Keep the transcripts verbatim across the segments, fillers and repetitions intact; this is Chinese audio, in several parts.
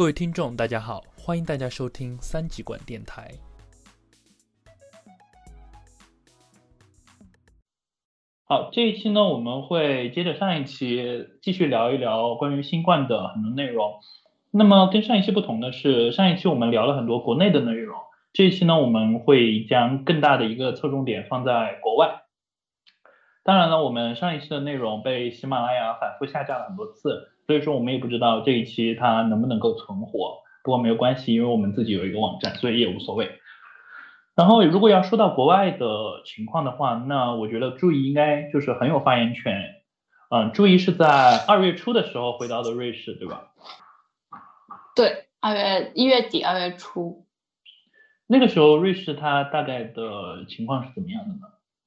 各位听众大家好，欢迎大家收听三极管电台。 好，这一期呢，我们会接着上一期继续聊一聊关于新冠的很多内容。那么跟上一期不同的是，上一期我们聊了很多国内的内容，这一期呢，我们会将更大的一个侧重点放在国外。当然了，我们上一期的内容被喜马拉雅反复下架了很多次，所以说我们也不知道这一期它能不能够存活。不过没有关系，因为我们自己有一个网站，所以也无所谓。然后如果要说到国外的情况的话，那我觉得注意应该就是很有发言权。嗯，注意是在二月初的时候回到的瑞士，对吧？ 对，二月一月底二月初。 那个时候瑞士它大概的情况是怎么样的呢？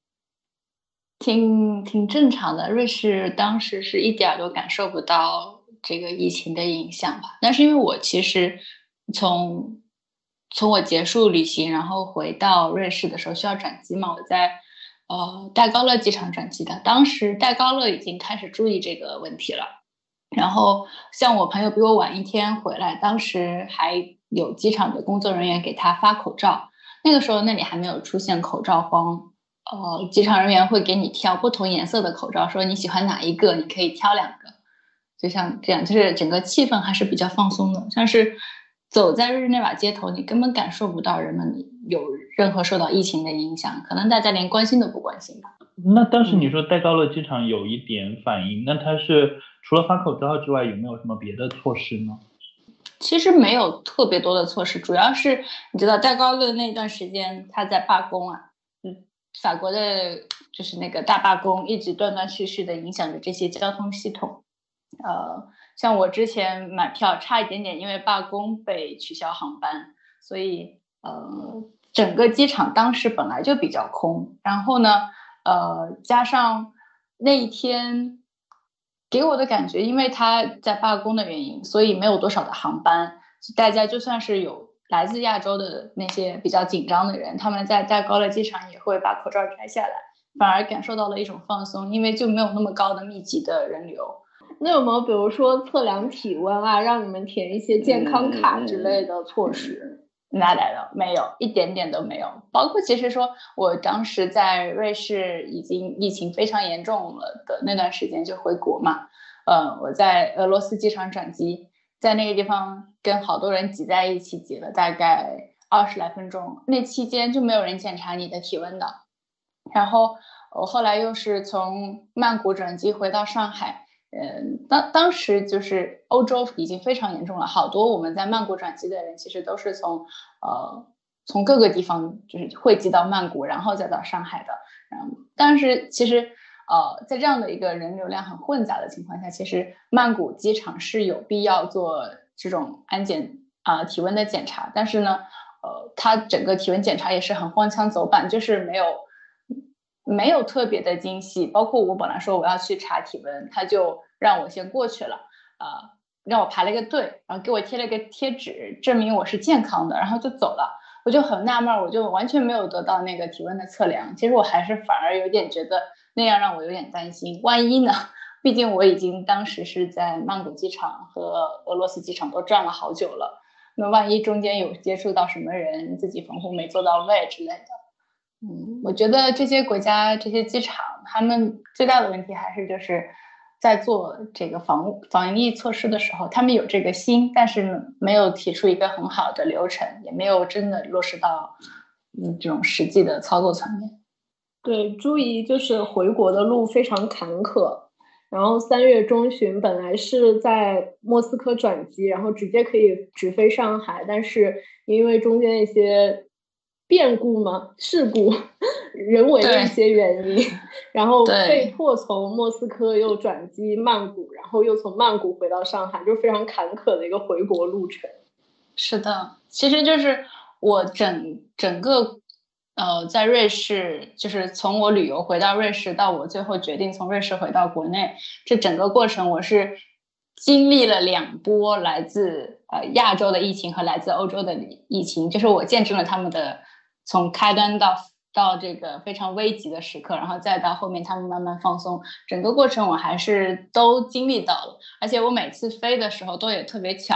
挺挺正常的，瑞士当时是一点都感受不到这个疫情的影响吧。但是因为我其实从从我结束旅行，然后回到瑞士的时候需要转机嘛，我在呃戴高乐机场转机的。当时戴高乐已经开始注意这个问题了，然后像我朋友比我晚一天回来，当时还有机场的工作人员给他发口罩，那个时候那里还没有出现口罩荒。呃，机场人员会给你挑不同颜色的口罩，说你喜欢哪一个，你可以挑两个，就像这样，就是整个气氛还是比较放松的。像是走在日内瓦街头，你根本感受不到人们有任何受到疫情的影响，可能大家连关心都不关心吧。 那当时你说戴高乐机场有一点反应，嗯、那它是除了发口罩之外，有没有什么别的措施呢？ 其实没有特别多的措施，主要是你知道戴高乐那段时间他在罢工啊，嗯。法国的就是那个大罢工一直断断续续的影响着这些交通系统，呃，像我之前买票差一点点因为罢工被取消航班，所以呃整个机场当时本来就比较空，然后呢呃加上那一天给我的感觉，因为他在罢工的原因，所以没有多少的航班，大家就算是有来自亚洲的那些比较紧张的人，他们在戴高乐机场也会把口罩摘下来，反而感受到了一种放松，因为就没有那么高的密集的人流。 那有没有比如说测量体温啊，让你们填一些健康卡之类的措施？ 那来了，没有，一点点都没有。包括其实说我当时在瑞士已经疫情非常严重了的那段时间就回国嘛，呃，我在俄罗斯机场转机，在那个地方跟好多人挤在一起，挤了大概二十来分钟，那期间就没有人检查你的体温的。然后我后来又是从曼谷转机回到上海，嗯，当当时就是欧洲已经非常严重了，好多我们在曼谷转机的人其实都是从呃从各个地方就是汇集到曼谷，然后再到上海的。嗯，但是其实呃在这样的一个人流量很混杂的情况下，其实曼谷机场是有必要做这种安检啊、呃、体温的检查，但是呢，呃，它整个体温检查也是很荒腔走板，就是没有。没有特别的惊喜，包括我本来说我要去查体温，他就让我先过去了，呃，让我排了一个队，然后给我贴了一个贴纸，证明我是健康的，然后就走了。我就很纳闷，我就完全没有得到那个体温的测量。其实我还是反而有点觉得那样让我有点担心，万一呢？毕竟我已经当时是在曼谷机场和俄罗斯机场都站了好久了，那万一中间有接触到什么人，自己防护没做到位之类的。嗯，我觉得这些国家这些机场，他们最大的问题还是就是在做这个防防疫措施的时候，他们有这个心，但是没有提出一个很好的流程，也没有真的落实到嗯这种实际的操作层面。 对，朱怡就是回国的路非常坎坷，然后三月中旬本来是在莫斯科转机，然后直接可以直飞上海，但是因为中间一些变故嘛，事故，人为的一些原因，然后被迫从莫斯科又转机曼谷，然后又从曼谷回到上海，就非常坎坷的一个回国路程。 是的，其实就是我整整个呃在瑞士，就是从我旅游回到瑞士到我最后决定从瑞士回到国内，这整个过程我是经历了两波来自呃亚洲的疫情和来自欧洲的疫情，就是我见证了他们的从开端到到这个非常危急的时刻，然后再到后面他们慢慢放松，整个过程我还是都经历到了。而且我每次飞的时候都也特别巧，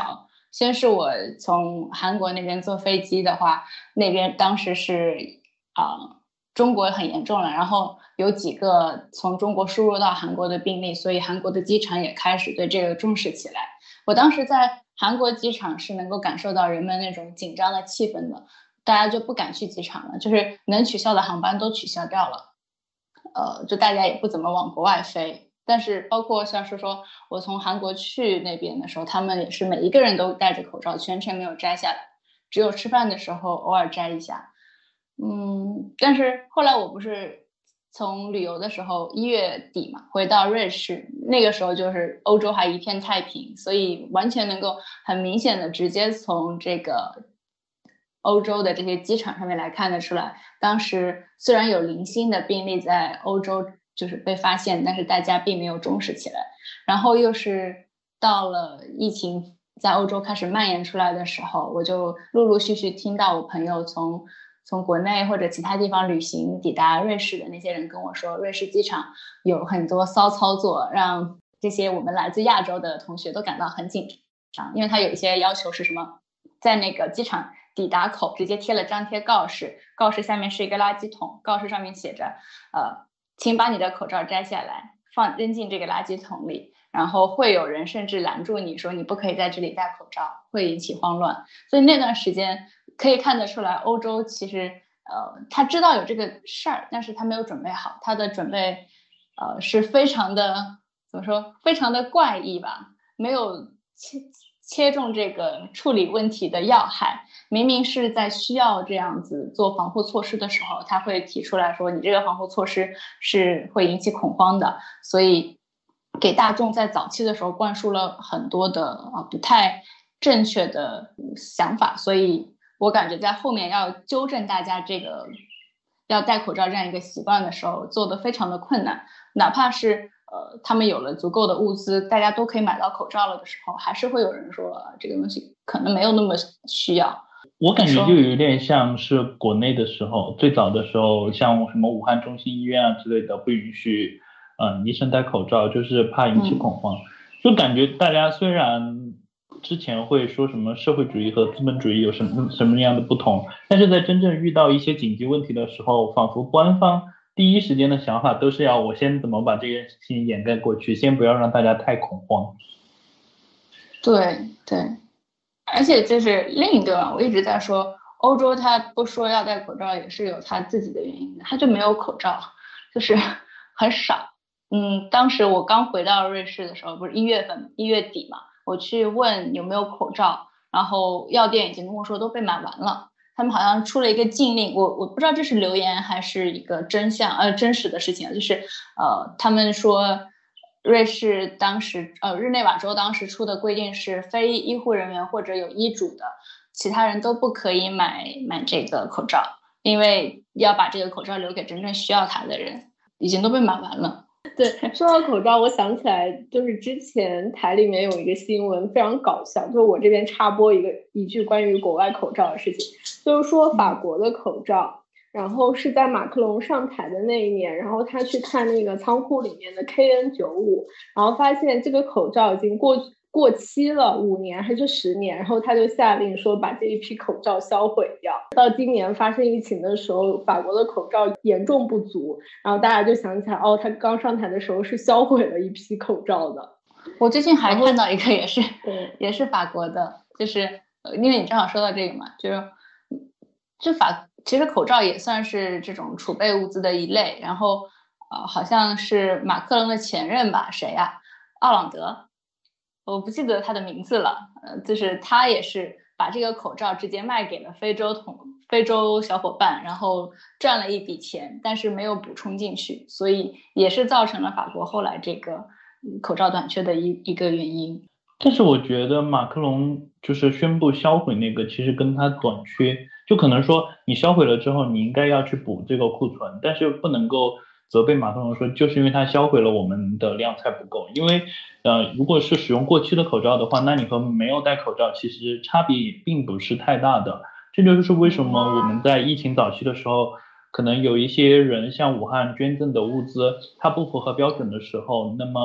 先是我从韩国那边坐飞机的话，那边当时是啊、呃、中国很严重了，然后有几个从中国输入到韩国的病例，所以韩国的机场也开始对这个重视起来。我当时在韩国机场是能够感受到人们那种紧张的气氛的，大家就不敢去机场了，就是能取消的航班都取消掉了，呃，就大家也不怎么往国外飞。但是包括像是说我从韩国去那边的时候，他们也是每一个人都戴着口罩，全程没有摘下来，只有吃饭的时候偶尔摘一下。嗯，但是后来我不是从旅游的时候一月底嘛，回到瑞士，那个时候就是欧洲还一片太平，所以完全能够很明显的直接从这个欧洲的这些机场上面来看得出来，当时虽然有零星的病例在欧洲就是被发现，但是大家并没有重视起来。然后又是到了疫情在欧洲开始蔓延出来的时候，我就陆陆续续听到我朋友从从国内或者其他地方旅行抵达瑞士的那些人跟我说，瑞士机场有很多骚操作，让这些我们来自亚洲的同学都感到很紧张。因为他有一些要求是什么，在那个机场抵达口直接贴了张贴告示，告示下面是一个垃圾桶，告示上面写着呃，请把你的口罩摘下来放扔进这个垃圾桶里，然后会有人甚至拦住你说你不可以在这里戴口罩，会引起慌乱。所以那段时间可以看得出来，欧洲其实呃他知道有这个事儿，但是他没有准备好，他的准备呃是非常的怎么说，非常的怪异吧，没有切切中这个处理问题的要害。明明是在需要这样子做防护措施的时候，他会提出来说你这个防护措施是会引起恐慌的，所以给大众在早期的时候灌输了很多的啊不太正确的想法，所以我感觉在后面要纠正大家这个要戴口罩这样一个习惯的时候做得非常的困难，哪怕是呃他们有了足够的物资，大家都可以买到口罩了的时候，还是会有人说、啊、这个东西可能没有那么需要。 我感觉就有点像是国内的时候，最早的时候，像什么武汉中心医院啊之类的，不允许，嗯，医生戴口罩，就是怕引起恐慌。嗯、就感觉大家虽然之前会说什么社会主义和资本主义有什么什么样的不同，但是在真正遇到一些紧急问题的时候，仿佛官方第一时间的想法都是要我先怎么把这件事情掩盖过去，先不要让大家太恐慌。 对对。而且就是另一个，我一直在说，欧洲他不说要戴口罩也是有他自己的原因的，他就没有口罩，就是很少。嗯，当时我刚回到瑞士的时候，不是一月份一月底嘛，我去问有没有口罩，然后药店已经跟我说都被买完了。他们好像出了一个禁令，我我不知道这是流言还是一个真相呃真实的事情，就是呃他们说。瑞士当时呃日内瓦州当时出的规定是，非医护人员或者有医嘱的其他人都不可以买买这个口罩，因为要把这个口罩留给真正需要它的人，已经都被买完了。 对，说到口罩，我想起来就是之前台里面有一个新闻非常搞笑，就是我这边插播一个一句关于国外口罩的事情，就是说法国的口罩。嗯，然后是在马克龙上台的那一年，然后他去看那个仓库里面的 K N 九十五， 然后发现这个口罩已经过过期了五年还是十年，然后他就下令说把这一批口罩销毁掉。到今年发生疫情的时候，法国的口罩严重不足，然后大家就想起来，哦，他刚上台的时候是销毁了一批口罩的。 我最近还看到一个也是也是法国的，就是因为你正好说到这个嘛，就是就法其实口罩也算是这种储备物资的一类，然后呃，好像是马克龙的前任吧，谁呀、啊？奥朗德，我不记得他的名字了。呃，就是他也是把这个口罩直接卖给了非洲同非洲小伙伴，然后赚了一笔钱，但是没有补充进去，所以也是造成了法国后来这个口罩短缺的一一个原因。 但是我觉得马克龙就是宣布销毁那个，其实跟他短缺，就可能说你销毁了之后，你应该要去补这个库存，但是不能够责备马克龙说就是因为他销毁了我们的量才不够，因为呃，如果是使用过期的口罩的话，那你和没有戴口罩其实差别并不是太大的。这就是为什么我们在疫情早期的时候，可能有一些人向武汉捐赠的物资它不符合标准的时候，那么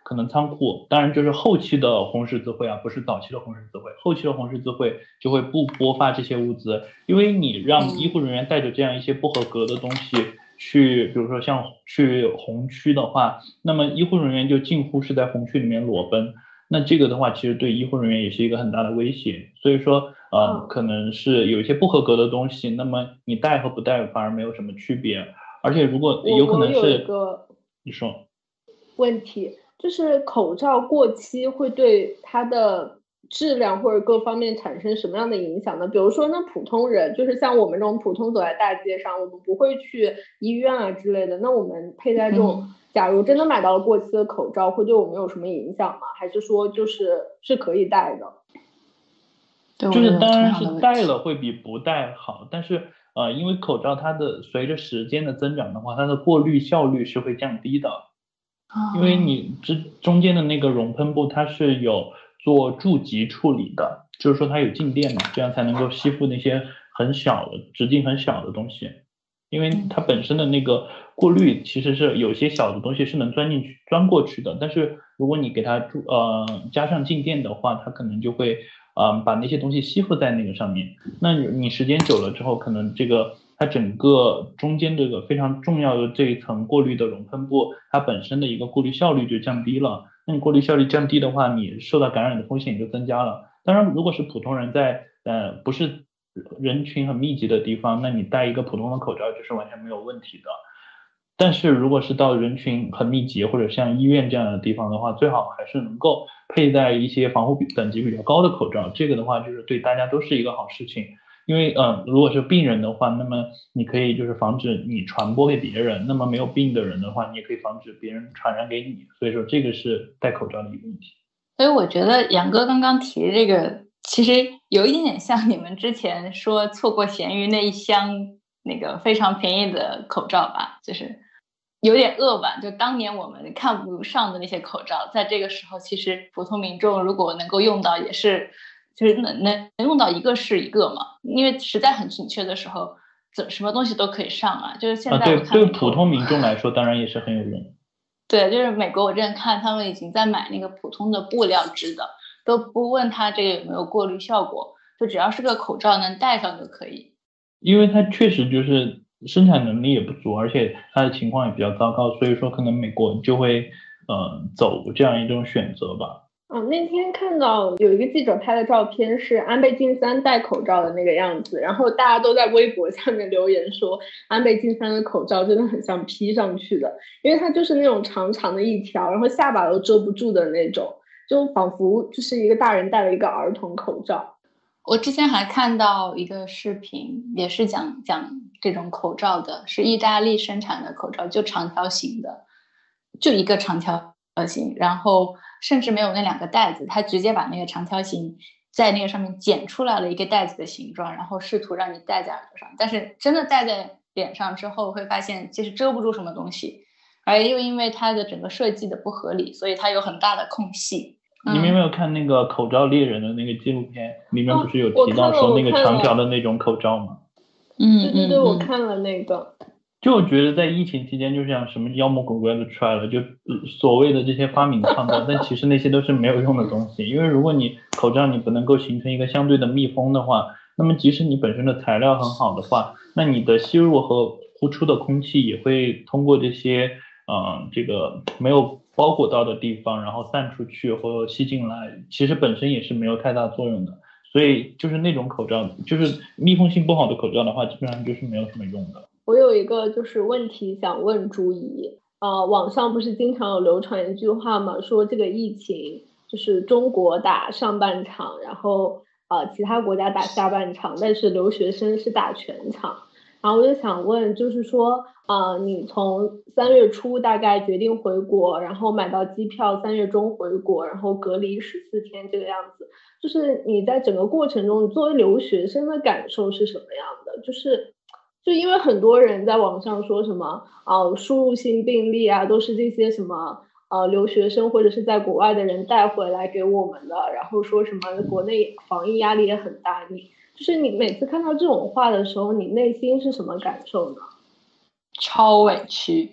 可能仓库，当然就是后期的红十字会啊，不是早期的红十字会，后期的红十字会就会不拨发这些物资，因为你让医护人员带着这样一些不合格的东西去，比如说像去红区的话，那么医护人员就近乎是在红区里面裸奔，那这个的话其实对医护人员也是一个很大的威胁，所以说呃可能是有一些不合格的东西，那么你带和不带反而没有什么区别，而且如果有可能是我有一个你说问题，就是口罩过期会对它的质量或者各方面产生什么样的影响呢？比如说，那普通人就是像我们这种普通走在大街上，我们不会去医院啊之类的，那我们佩戴这种， 嗯、 假如真的买到了过期的口罩，会对我们有什么影响吗？还是说就是是可以戴的？ 就是当然是戴了会比不戴好，但是呃，因为口罩它的随着时间的增长的话，它的过滤效率是会降低的，因为你这中间的那个熔喷布它是有做注极处理的，就是说它有静电嘛，这样才能够吸附那些很小的直径很小的东西，因为它本身的那个过滤其实是有些小的东西是能钻进去钻过去的，但是如果你给它注呃加上静电的话，它可能就会嗯，把那些东西吸附在那个上面，那你时间久了之后，可能这个它整个中间这个非常重要的这一层过滤的熔喷布，它本身的一个过滤效率就降低了。那你过滤效率降低的话，你受到感染的风险就增加了。当然，如果是普通人在呃不是人群很密集的地方，那你戴一个普通的口罩就是完全没有问题的。但是如果是到人群很密集或者像医院这样的地方的话，最好还是能够佩戴一些防护等级比较高的口罩，这个的话就是对大家都是一个好事情。因为呃，如果是病人的话，那么你可以就是防止你传播给别人，那么没有病的人的话，你也可以防止别人传染给你，所以说这个是戴口罩的一个问题。 所以我觉得杨哥刚刚提这个其实有一点点像你们之前说错过闲鱼那一箱那个非常便宜的口罩吧，就是有点恶吧，就当年我们看不上的那些口罩，在这个时候其实普通民众如果能够用到也是就是能能能用到一个是一个嘛，因为实在很紧缺的时候什么东西都可以上啊，就是现在我看、 啊、对，对普通民众来说当然也是很有用。 对，就是美国我之前看他们已经在买那个普通的布料织的，都不问它这个有没有过滤效果，就只要是个口罩能戴上就可以。 因为它确实就是生产能力也不足，而且它的情况也比较糟糕，所以说可能美国就会呃走这样一种选择吧。 哦，那天看到有一个记者拍的照片是安倍晋三戴口罩的那个样子，然后大家都在微博下面留言说安倍晋三的口罩真的很像 P 上去的，因为它就是那种长长的一条，然后下巴都遮不住的那种，就仿佛就是一个大人戴了一个儿童口罩。 我之前还看到一个视频，也是讲讲这种口罩的，是意大利生产的口罩，就长条形的，就一个长条形，然后甚至没有那两个带子，他直接把那个长条形在那个上面剪出来了一个带子的形状，然后试图让你戴在耳朵上，但是真的戴在脸上之后会发现其实遮不住什么东西，而又因为它的整个设计的不合理，所以它有很大的空隙。 你们有没有看那个口罩猎人的那个纪录片、嗯、里面不是有提到说那个长条的那种口罩吗？ 嗯，对对对，我看了那个。 就我觉得在疫情期间就像什么妖魔鬼怪都出来了，就所谓的这些发明创造，但其实那些都是没有用的东西，因为如果你口罩你不能够形成一个相对的密封的话，那么即使你本身的材料很好的话，那你的吸入和呼出的空气也会通过这些呃这个没有包裹到的地方然后散出去或吸进来，其实本身也是没有太大作用的，所以就是那种口罩就是密封性不好的口罩的话基本上就是没有什么用的。 我有一个就是问题想问朱怡，呃，网上不是经常有流传一句话嘛，说这个疫情就是中国打上半场，然后呃其他国家打下半场，但是留学生是打全场。然后我就想问，就是说，呃，你从三月初大概决定回国，然后买到机票，三月中回国，然后隔离十四天这个样子，就是你在整个过程中，你作为留学生的感受是什么样的？就是。就因为很多人在网上说什么呃输入性病例啊，都是这些什么呃留学生或者是在国外的人带回来给我们的，然后说什么国内防疫压力也很大，你就是你每次看到这种话的时候，你内心是什么感受呢？ 超委屈，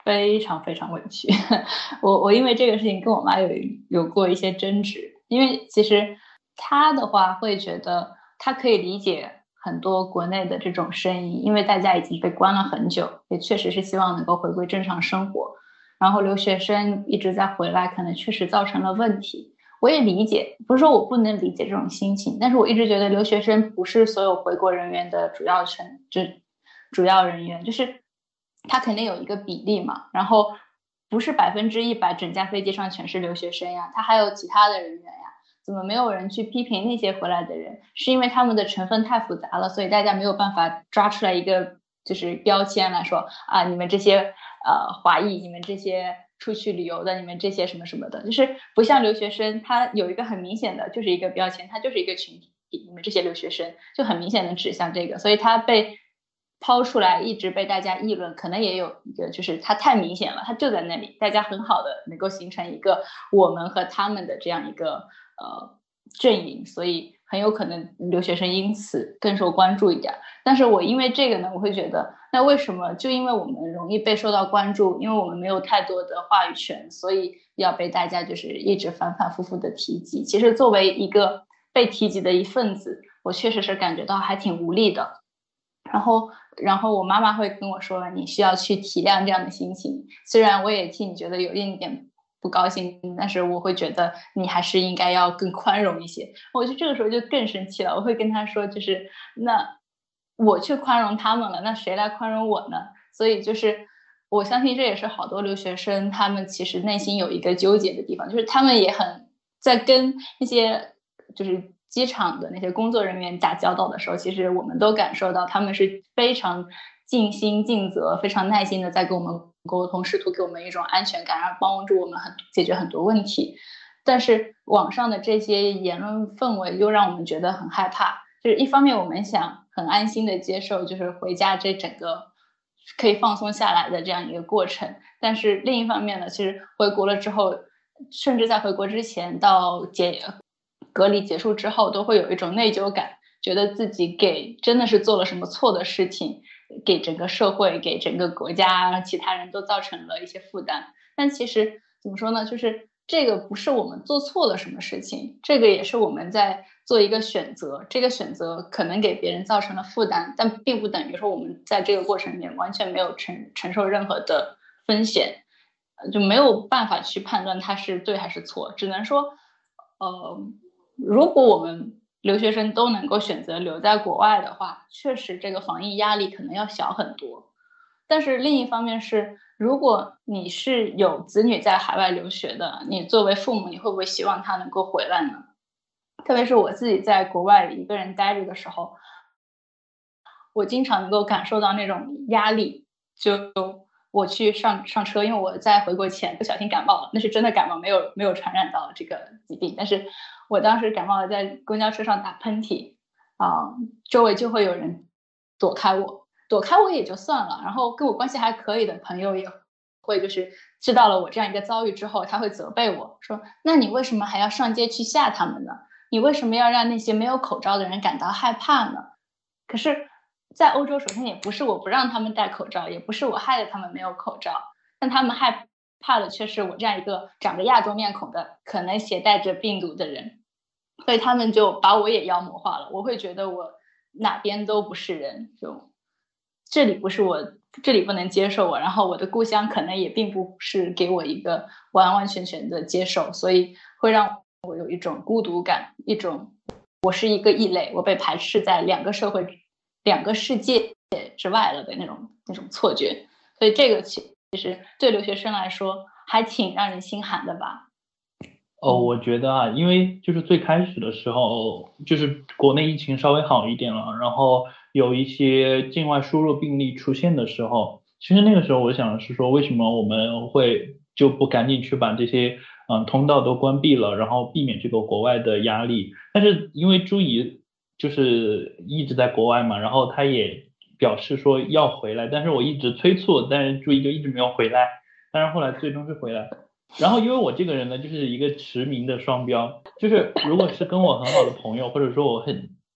非常非常委屈。我我因为这个事情跟我妈有有过一些争执，因为其实她的话会觉得她可以理解很多国内的这种声音，因为大家已经被关了很久，也确实是希望能够回归正常生活，然后留学生一直在回来，可能确实造成了问题。我也理解，不是说我不能理解这种心情，但是我一直觉得留学生不是所有回国人员的主要成就主要人员，就是他肯定有一个比例嘛，然后不是百分之一百整架飞机上全是留学生呀，他还有其他的人员呀，怎么没有人去批评那些回来的人？是因为他们的成分太复杂了，所以大家没有办法抓出来一个就是标签来说啊，你们这些呃华裔，你们这些出去旅游的，你们这些什么什么的，就是不像留学生，他有一个很明显的就是一个标签，他就是一个群体，你们这些留学生就很明显的指向这个，所以他被抛出来一直被大家议论，可能也有一个就是它太明显了，它就在那里，大家很好的能够形成一个我们和他们的这样一个呃阵营，所以很有可能留学生因此更受关注一点。但是我因为这个呢，我会觉得那为什么就因为我们容易被受到关注，因为我们没有太多的话语权，所以要被大家就是一直反反复复的提及。其实作为一个被提及的一份子，我确实是感觉到还挺无力的。然后然后我妈妈会跟我说，你需要去体谅这样的心情，虽然我也替你觉得有一点不高兴，但是我会觉得你还是应该要更宽容一些。我就这个时候就更生气了，我会跟她说，就是那我去宽容他们了，那谁来宽容我呢？所以就是我相信这也是好多留学生他们其实内心有一个纠结的地方，就是他们也很在跟那些就是机场的那些工作人员打交道的时候，其实我们都感受到他们是非常尽心尽责，非常耐心的在跟我们沟通，试图给我们一种安全感，然后帮助我们很解决很多问题。但是网上的这些言论氛围又让我们觉得很害怕，就是一方面我们想很安心的接受就是回家这整个可以放松下来的这样一个过程，但是另一方面呢，其实回国了之后，甚至在回国之前到结隔离结束之后，都会有一种内疚感，觉得自己给真的是做了什么错的事情，给整个社会给整个国家其他人都造成了一些负担。但其实怎么说呢，就是这个不是我们做错了什么事情，这个也是我们在做一个选择，这个选择可能给别人造成了负担，但并不等于说我们在这个过程里面完全没有承承受任何的风险，就没有办法去判断它是对还是错，只能说呃，如果我们留学生都能够选择留在国外的话，确实这个防疫压力可能要小很多。但是另一方面是，如果你是有子女在海外留学的，你作为父母，你会不会希望他能够回来呢？特别是我自己在国外一个人待着的时候，我经常能够感受到那种压力。就我去上上车，因为我在回国前不小心感冒了，那是真的感冒，没有没有传染到这个疾病。但是我当时感冒了，在公交车上打喷嚏啊、呃，周围就会有人躲开我，躲开我也就算了，然后跟我关系还可以的朋友也会就是知道了我这样一个遭遇之后，他会责备我说：“那你为什么还要上街去吓他们呢？你为什么要让那些没有口罩的人感到害怕呢？”可是在欧洲，首先也不是我不让他们戴口罩，也不是我害得他们没有口罩，但他们害怕的却是我这样一个长着亚洲面孔的可能携带着病毒的人，所以他们就把我也妖魔化了。我会觉得我哪边都不是人，就这里不是我，这里不能接受我，然后我的故乡可能也并不是给我一个完完全全的接受，所以会让我有一种孤独感，一种我是一个异类，我被排斥在两个社会两个世界之外了的那种那种错觉。所以这个其实对留学生来说还挺让人心寒的吧。 哦，我觉得啊，因为就是最开始的时候，就是国内疫情稍微好一点了，然后有一些境外输入病例出现的时候，其实那个时候我想的是说，为什么我们会就不赶紧去把这些嗯通道都关闭了，然后避免这个国外的压力？但是因为朱怡就是一直在国外嘛，然后他也表示说要回来，但是我一直催促，但是朱怡就一直没有回来，但是后来最终是回来。然后因为我这个人呢，就是一个驰名的双标，就是如果是跟我很好的朋友，或者说我很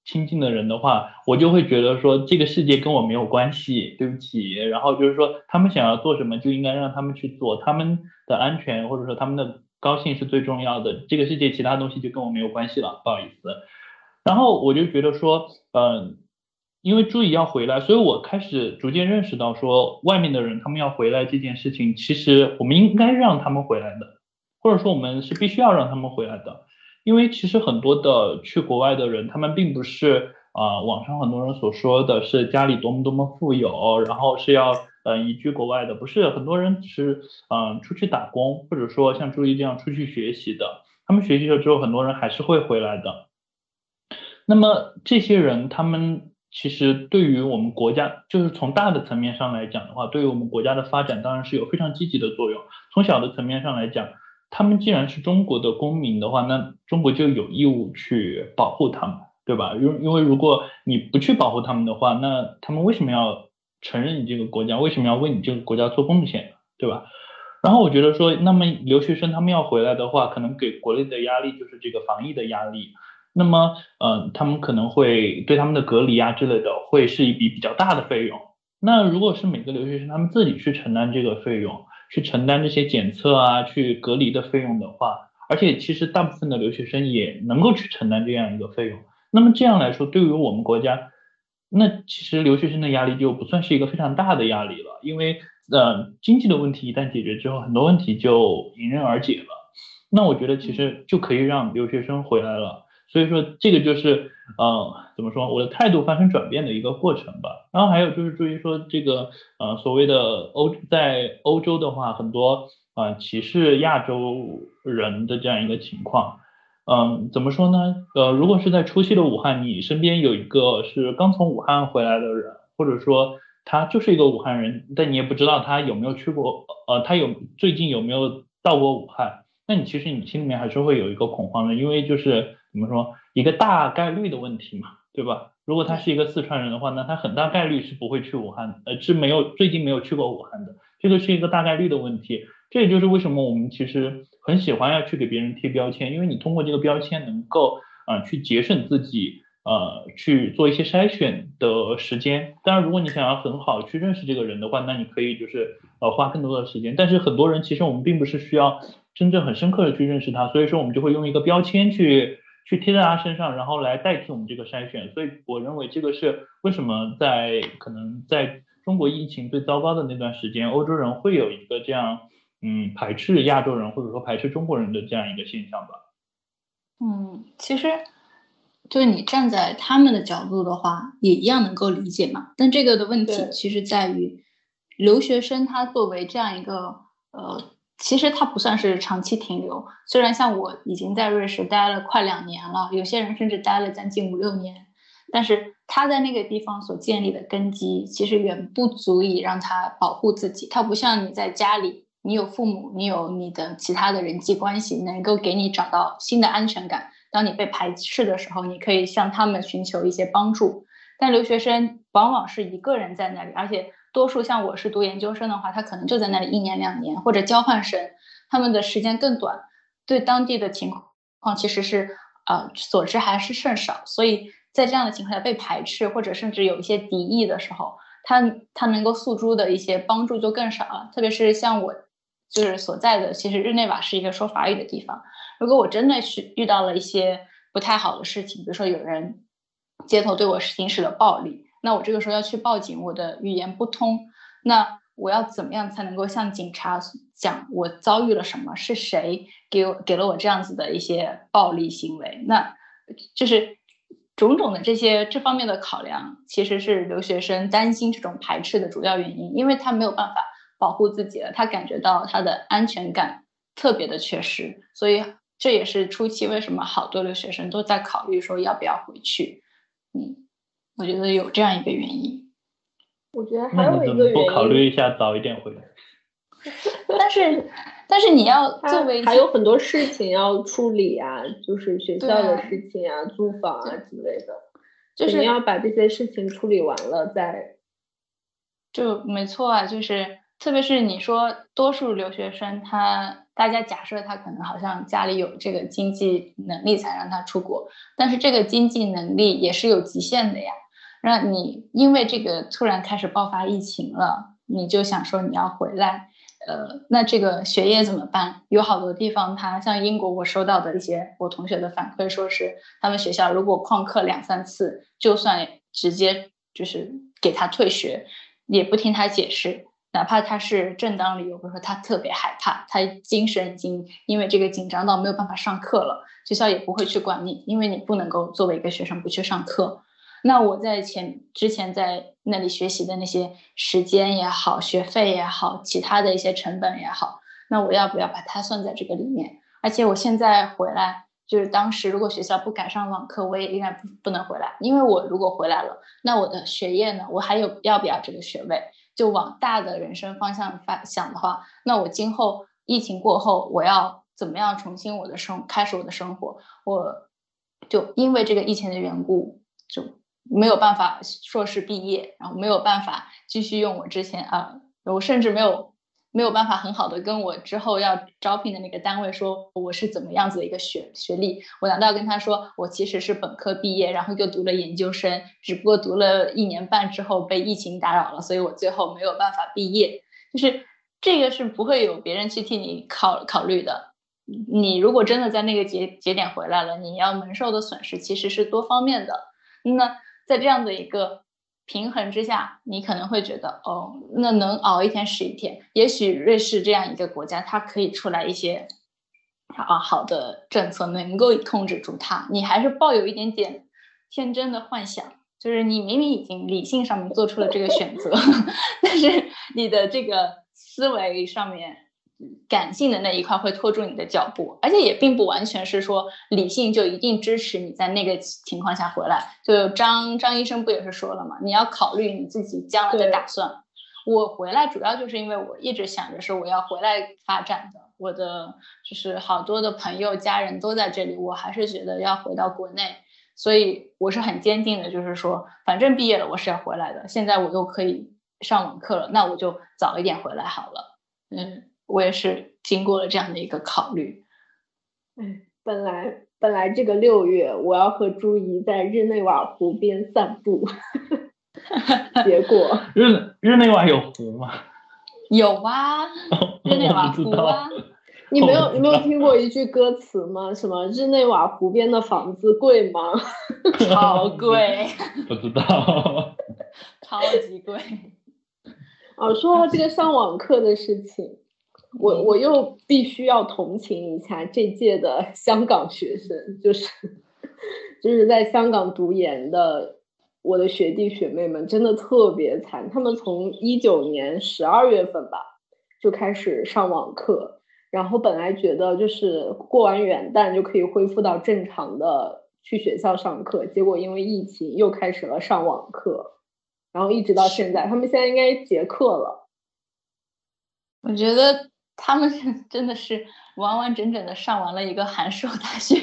亲近的人的话，我就会觉得说这个世界跟我没有关系，对不起。然后就是说他们想要做什么就应该让他们去做，他们的安全或者说他们的高兴是最重要的，这个世界其他东西就跟我没有关系了，不好意思。然后我就觉得说，嗯，因为朱怡要回来，所以我开始逐渐认识到说，外面的人他们要回来这件事情，其实我们应该让他们回来的，或者说我们是必须要让他们回来的。因为其实很多的去国外的人，他们并不是啊、呃网上很多人所说的是家里多么多么富有，然后是要呃移居国外的，不是，很多人只是嗯、呃出去打工，或者说像朱怡这样出去学习的，他们学习了之后，很多人还是会回来的。那么这些人，他们其实对于我们国家，就是从大的层面上来讲的话，对于我们国家的发展当然是有非常积极的作用。从小的层面上来讲，他们既然是中国的公民的话，那中国就有义务去保护他们，对吧？因因为如果你不去保护他们的话，那他们为什么要承认你这个国家？为什么要为你这个国家做贡献，对吧？然后我觉得说，那么留学生他们要回来的话，可能给国内的压力就是这个防疫的压力。那么，呃，他们可能会对他们的隔离啊之类的，会是一笔比较大的费用。那如果是每个留学生他们自己去承担这个费用，去承担这些检测啊、去隔离的费用的话，而且其实大部分的留学生也能够去承担这样一个费用。那么这样来说，对于我们国家，那其实留学生的压力就不算是一个非常大的压力了，因为呃，经济的问题一旦解决之后，很多问题就迎刃而解了。那我觉得其实就可以让留学生回来了。所以说这个就是呃怎么说，我的态度发生转变的一个过程吧。然后还有就是注意说这个呃所谓的欧在欧洲的话，很多啊、呃、歧视亚洲人的这样一个情况。嗯，怎么说呢？呃，如果是在初期的武汉，你身边有一个是刚从武汉回来的人，或者说他就是一个武汉人，但你也不知道他有没有去过，呃，他有最近有没有到过武汉，那你其实你心里面还是会有一个恐慌的，因为就是怎么说，一个大概率的问题嘛，对吧？如果他是一个四川人的话，那他很大概率是不会去武汉，呃，是没有最近没有去过武汉的，这个是一个大概率的问题。这也就是为什么我们其实很喜欢要去给别人贴标签，因为你通过这个标签能够啊、呃、去节省自己呃去做一些筛选的时间。当然，如果你想要很好去认识这个人的话，那你可以就是呃花更多的时间。但是很多人其实我们并不是需要真正很深刻的去认识他，所以说我们就会用一个标签去去贴在他身上，然后来代替我们这个筛选。所以我认为这个是为什么在可能在中国疫情最糟糕的那段时间，欧洲人会有一个这样。嗯，排斥亚洲人或者说排斥中国人的这样一个现象吧。 嗯，其实就是你站在他们的角度的话，也一样能够理解嘛。但这个的问题其实在于，留学生他作为这样一个呃，其实他不算是长期停留。虽然像我已经在瑞士待了快两年了，有些人甚至待了将近五六年，但是他在那个地方所建立的根基，其实远不足以让他保护自己。他不像你在家里。你有父母，你有你的其他的人际关系，能够给你找到新的安全感。当你被排斥的时候，你可以向他们寻求一些帮助。但留学生往往是一个人在那里，而且多数像我是读研究生的话，他可能就在那里一年两年，或者交换生，他们的时间更短，对当地的情况其实是呃所知还是甚少。所以在这样的情况下被排斥，或者甚至有一些敌意的时候，他他能够诉诸的一些帮助就更少了。特别是像我就是所在的，其实日内瓦是一个说法语的地方。如果我真的是遇到了一些不太好的事情，比如说有人街头对我行使了暴力，那我这个时候要去报警，我的语言不通，那我要怎么样才能够向警察讲我遭遇了什么，是谁给我给了我这样子的一些暴力行为？那就是种种的这些这方面的考量，其实是留学生担心这种排斥的主要原因，因为他没有办法保护自己了，他感觉到他的安全感特别的缺失，所以这也是初期为什么好多留学生都在考虑说要不要回去。嗯，我觉得有这样一个原因。 我觉得还有一个原因， 不考虑一下早一点回来。 但是但是你要作为还有很多事情要处理啊，就是学校的事情啊、租房啊之类的，就是你要把这些事情处理完了再。 就没错啊，就是特别是你说多数留学生他大家假设他可能好像家里有这个经济能力才让他出国，但是这个经济能力也是有极限的呀。让你因为这个突然开始爆发疫情了，你就想说你要回来，呃，那这个学业怎么办？有好多地方他像英国，我收到的一些我同学的反馈说是他们学校如果旷课两三次，就算直接就是给他退学，也不听他解释，哪怕他是正当理由，比如说他特别害怕，他精神已经因为这个紧张到没有办法上课了，学校也不会去管你，因为你不能够作为一个学生不去上课。那我在前之前在那里学习的那些时间也好，学费也好，其他的一些成本也好，那我要不要把它算在这个里面？而且我现在回来，就是当时如果学校不改上网课，我也依然不不能回来，因为我如果回来了，那我的学业呢，我还有要不要这个学位？就往大的人生方向发想的话，那我今后疫情过后，我要怎么样重新我的生开始我的生活？我就因为这个疫情的缘故，就没有办法硕士毕业，然后没有办法继续用我之前啊，我甚至没有没有办法很好的跟我之后要招聘的那个单位说我是怎么样子的一个学学历，我难道要跟他说我其实是本科毕业，然后又读了研究生，只不过读了一年半之后被疫情打扰了，所以我最后没有办法毕业，就是这个是不会有别人去替你考考虑的。你如果真的在那个节节点回来了，你要蒙受的损失其实是多方面的。那在这样的一个平衡之下，你可能会觉得哦，那能熬一天是一天。也许瑞士这样一个国家，它可以出来一些啊好的政策，能够控制住它。你还是抱有一点点天真的幻想，就是你明明已经理性上面做出了这个选择，但是你的这个思维上面感性的那一块会拖住你的脚步，而且也并不完全是说理性就一定支持你在那个情况下回来。就张张医生不也是说了嘛，你要考虑你自己将来的打算。我回来主要就是因为我一直想着是我要回来发展的，我的就是好多的朋友家人都在这里，我还是觉得要回到国内，所以我是很坚定的，就是说反正毕业了我是要回来的，现在我又可以上网课了，那我就早一点回来好了。嗯，我也是经过了这样的一个考虑。 嗯，本来本来这个六月我要和朱怡在日内瓦湖边散步，结果日日内瓦有湖吗？ 有啊，日内瓦湖啊。 你没有你没有听过一句歌词吗？什么日内瓦湖边的房子贵吗？ 超贵。 不知道。 超级贵。 哦，说到这个上网课的事情，我我又必须要同情一下这届的香港学生，就是就是在香港读研的我的学弟学妹们真的特别惨，他们从一九年十二月份吧就开始上网课，然后本来觉得就是过完元旦就可以恢复到正常的去学校上课，结果因为疫情又开始了上网课，然后一直到现在，他们现在应该结课了。 我觉得他们是真的是完完整整的上完了一个函授大学，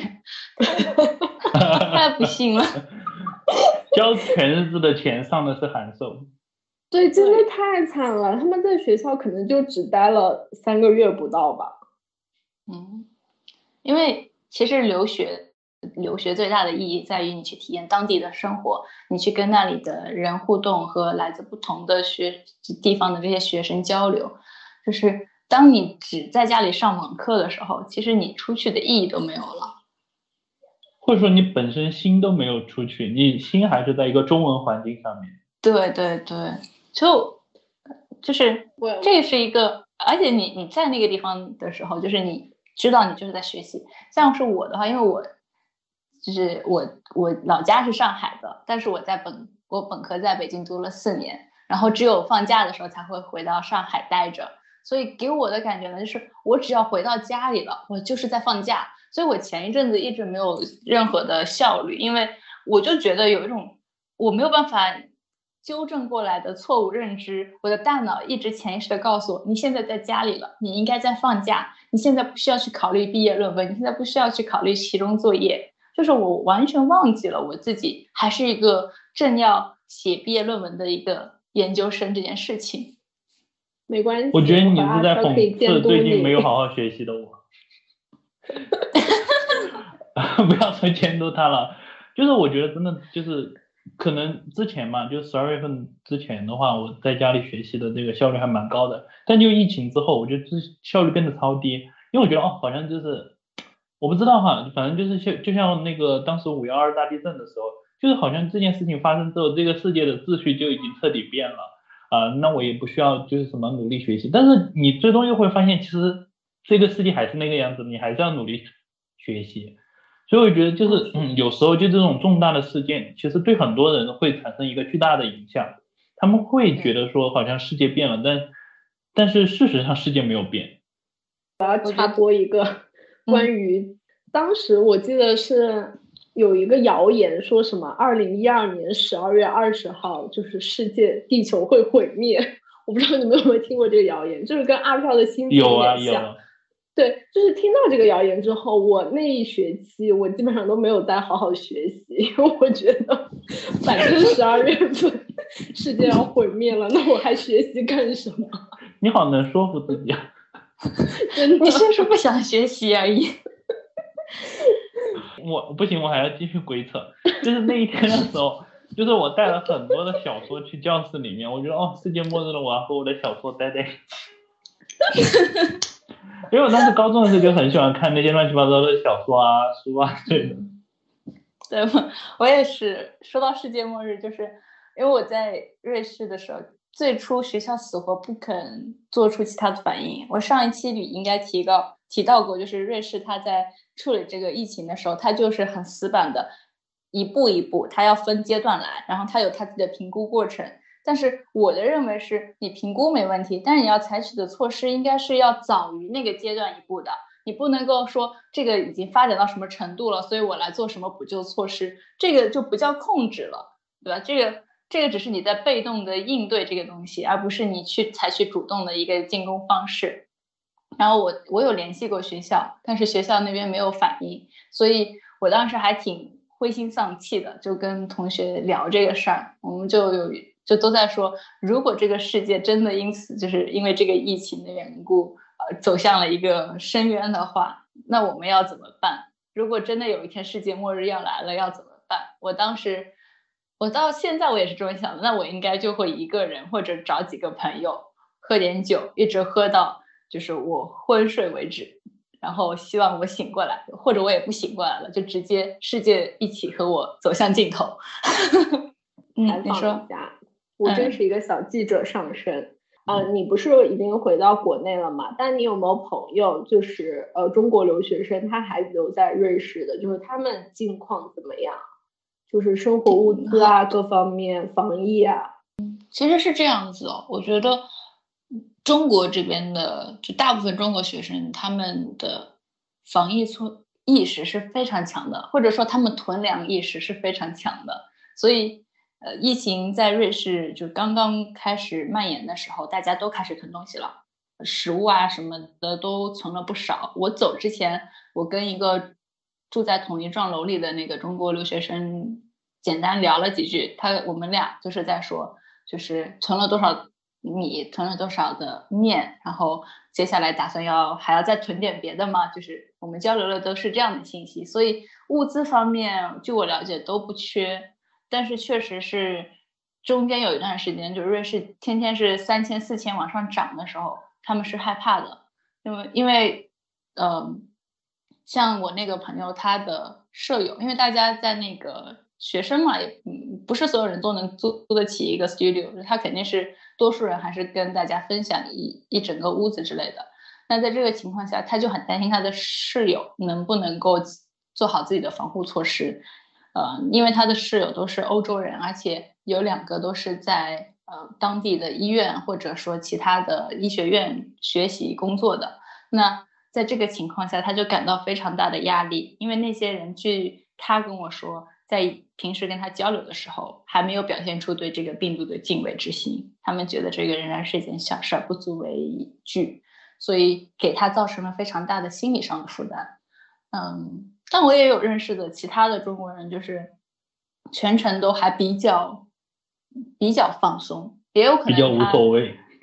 太不幸了。 交全日制的钱上的是函授。 对，真的太惨了。他们在学校可能就只待了三个月不到吧。 嗯，因为其实留学留学最大的意义在于你去体验当地的生活，你去跟那里的人互动，和来自不同的学地方的这些学生交流。就是当你只在家里上网课的时候，其实你出去的意义都没有了， 或者说你本身心都没有出去，你心还是在一个中文环境上面。 对对对，就就是这是一个，而且你你在那个地方的时候，就是你知道你就是在学习。像是我的话，因为我就是我我老家是上海的，但是我在本我本科在北京读了四年，然后只有放假的时候才会回到上海待着，所以给我的感觉呢，就是我只要回到家里了，我就是在放假。所以我前一阵子一直没有任何的效率，因为我就觉得有一种我没有办法纠正过来的错误认知，我的大脑一直潜意识的告诉我，你现在在家里了，你应该在放假，你现在不需要去考虑毕业论文，你现在不需要去考虑期中作业。就是我完全忘记了我自己还是一个正要写毕业论文的一个研究生这件事情。 没关系， 我觉得你是在可以讽刺最近没有好好学习的我。不要说监督他了，就是我觉得真的就是可能之前嘛，就十二月份之前的话，我在家里学习的这个效率还蛮高的，但就疫情之后，我觉得这效率变得超低，因为我觉得哦，好像就是我不知道哈，反正就是像就像那个当时五幺二大地震的时候，就是好像这件事情发生之后，这个世界的秩序就已经彻底变了啊、呃，那我也不需要就是什么努力学习，但是你最终又会发现，其实这个世界还是那个样子，你还是要努力学习。所以我觉得就是嗯，有时候就这种重大的事件，其实对很多人会产生一个巨大的影响。他们会觉得说好像世界变了，但但是事实上世界没有变。 我要插播一个关于当时我记得是有一个谣言说什么二零一二年十二月二十号就是世界地球会毁灭，我不知道你们有没有听过这个谣言，就是跟阿飘的星座有点像。 有啊有。 对，就是听到这个谣言之后，我那一学期我基本上都没有再好好学习，因为我觉得反正十二月份世界要毁灭了，那我还学习干什么？ 你好能说服自己啊！ 真的， 你是不是不想学习而已？ 我不行，我还要继续鬼扯。就是那一天的时候，就是我带了很多的小说去教室里面，我觉得哦，世界末日了，我要和我的小说待在一起。因为我当时高中的时候就很喜欢看那些乱七八糟的小说啊、书啊之类的。 对，我也是。说到世界末日，就是因为我在瑞士的时候，最初学校死活不肯做出其他的反应。我上一期里应该提到提到过，就是瑞士它在处理这个疫情的时候，它就是很死板的，一步一步，它要分阶段来，然后它有它自己的评估过程。但是我的认为是你评估没问题，但是你要采取的措施应该是要早于那个阶段一步的，你不能够说这个已经发展到什么程度了，所以我来做什么补救措施，这个就不叫控制了，对吧？这个这个只是你在被动的应对这个东西，而不是你去采取主动的一个进攻方式。然后我我有联系过学校，但是学校那边没有反应，所以我当时还挺灰心丧气的，就跟同学聊这个事儿，我们就有就都在说，如果这个世界真的因此就是因为这个疫情的缘故，呃，走向了一个深渊的话，那我们要怎么办？如果真的有一天世界末日要来了，要怎么办？我当时，我到现在我也是这么想的，那我应该就会一个人或者找几个朋友喝点酒，一直喝到就是我昏睡为止。然后希望我醒过来，或者我也不醒过来了，就直接世界一起和我走向尽头。 采访一下，我真是一个小记者上身。嗯、呃，你不是已经回到国内了吗？但你有没有朋友，就是呃中国留学生，他还留在瑞士的，就是他们境况怎么样？就是生活物资啊，各方面防疫啊。 其实是这样子哦，我觉得中国这边的就大部分中国学生，他们的防疫措意识是非常强的，或者说他们囤粮意识是非常强的。所以，呃，疫情在瑞士就刚刚开始蔓延的时候，大家都开始囤东西了，食物啊什么的都存了不少。我走之前，我跟一个住在同一幢楼里的那个中国留学生简单聊了几句，他我们俩就是在说，就是存了多少米，囤了多少的面，然后接下来打算要还要再囤点别的吗？就是我们交流的都是这样的信息，所以物资方面据我了解都不缺，但是确实是中间有一段时间，就瑞士天天是三千四千往上涨的时候，他们是害怕的，因为因为呃，像我那个朋友他的舍友，因为大家在那个学生嘛，也不是所有人都能租得起一个 studio， 他肯定是多数人还是跟大家分享一一整个屋子之类的。那在这个情况下，他就很担心他的室友能不能够做好自己的防护措施。呃，因为他的室友都是欧洲人，而且有两个都是在呃当地的医院或者说其他的医学院学习工作的。那在这个情况下，他就感到非常大的压力，因为那些人据他跟我说，在平时跟他交流的时候，还没有表现出对这个病毒的敬畏之心，他们觉得这个仍然是一件小事，不足为惧，所以给他造成了非常大的心理上的负担。嗯，但我也有认识的其他的中国人，就是全程都还比较比较放松，也有可能比较无所谓。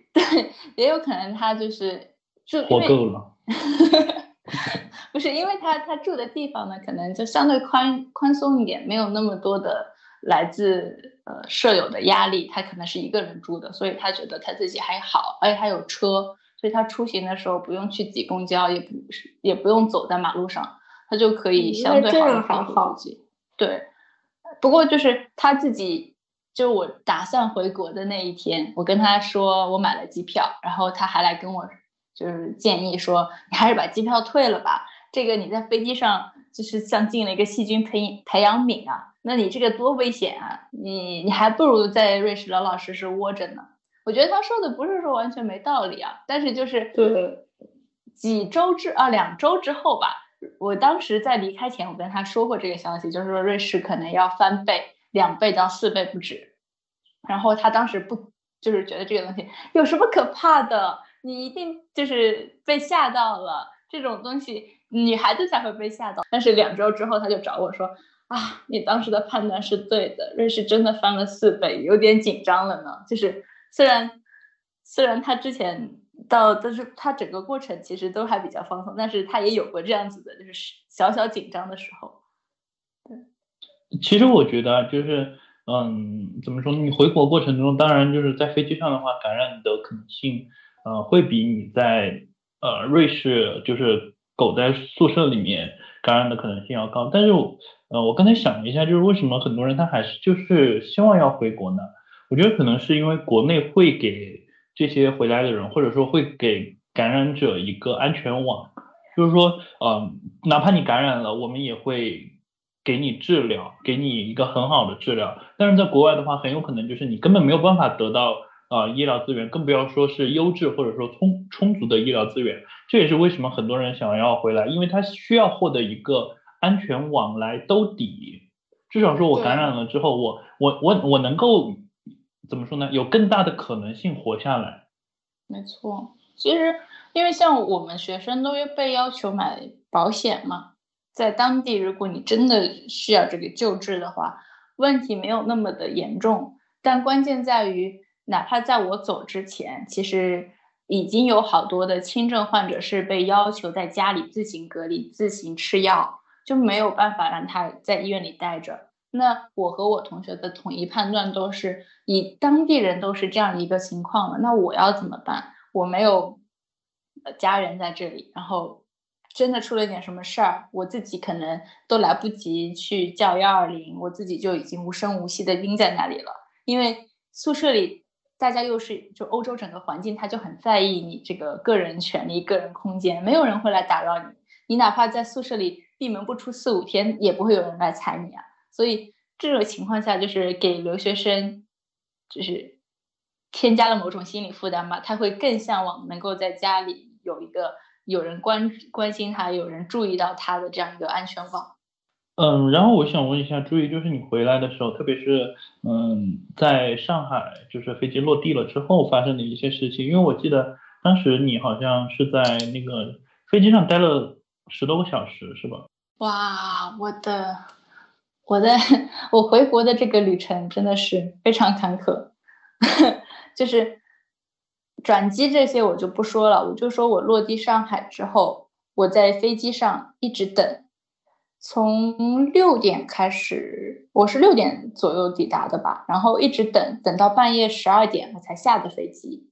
对，也有可能他就是住活够了。 不是因为他他住的地方呢，可能就相对宽宽松一点，没有那么多的来自呃舍友的压力，他可能是一个人住的，所以他觉得他自己还好，而且他有车，所以他出行的时候不用去挤公交，也不是也不用走在马路上，他就可以相对好的保护自己。对，不过就是他自己，就我打算回国的那一天，我跟他说我买了机票，然后他还来跟我就是建议说，你还是把机票退了吧，这个你在飞机上就是像进了一个细菌培培养皿啊，那你这个多危险啊，你你还不如在瑞士老老实实窝着呢。我觉得他说的不是说完全没道理啊，但是就是对几周之啊两周之后吧，我当时在离开前我跟他说过这个消息，就是说瑞士可能要翻倍，两倍到四倍不止。然后他当时不就是觉得这个东西有什么可怕的，你一定就是被吓到了，这种东西女孩子才会被吓到。但是两周之后他就找我说啊，你当时的判断是对的，瑞士真的翻了四倍，有点紧张了呢。就是虽然虽然他之前到就是他整个过程其实都还比较放松，但是他也有过这样子的就是小小紧张的时候。对， 其实我觉得就是嗯，怎么说？你回国过程中，当然就是在飞机上的话，感染的可能性，呃，会比你在呃瑞士就是苟在宿舍里面感染的可能性要高。但是我，呃，我刚才想了一下，就是为什么很多人他还是就是希望要回国呢？我觉得可能是因为国内会给这些回来的人，或者说会给感染者一个安全网，就是说，呃，哪怕你感染了，我们也会给你治疗，给你一个很好的治疗。但是在国外的话，很有可能就是你根本没有办法得到呃医疗资源，更不要说是优质或者说充充足的医疗资源。这也是为什么很多人想要回来，因为他需要获得一个安全网来兜底。至少说我感染了之后，我我我我能够怎么说呢？有更大的可能性活下来。 没错，其实因为像我们学生都被要求买保险嘛，在当地如果你真的需要这个救治的话，问题没有那么的严重。但关键在于，哪怕在我走之前，其实已经有好多的轻症患者是被要求在家里自行隔离、自行吃药，就没有办法让他在医院里待着。那我和我同学的统一判断都是，以当地人都是这样一个情况了，那我要怎么办？我没有家人在这里，然后真的出了点什么事儿，我自己可能都来不及去叫幺二零，我自己就已经无声无息的晕在那里了。因为宿舍里大家又是就欧洲整个环境，他就很在意你这个个人权利、个人空间，没有人会来打扰你。你哪怕在宿舍里闭门不出四五天，也不会有人来踩你啊。所以这种情况下，就是给留学生就是添加了某种心理负担吧，他会更向往能够在家里有一个有人关关心他、有人注意到他的这样一个安全网。 嗯，然后我想问一下，注意就是你回来的时候，特别是嗯，在上海就是飞机落地了之后发生的一些事情，因为我记得当时你好像是在那个飞机上待了十多个小时，是吧？ 哇，我的我的我回国的这个旅程真的是非常坎坷，就是转机这些我就不说了，我就说我落地上海之后，我在飞机上一直等，从六点开始，我是六点左右抵达的吧，然后一直等等到半夜十二点我才下的飞机，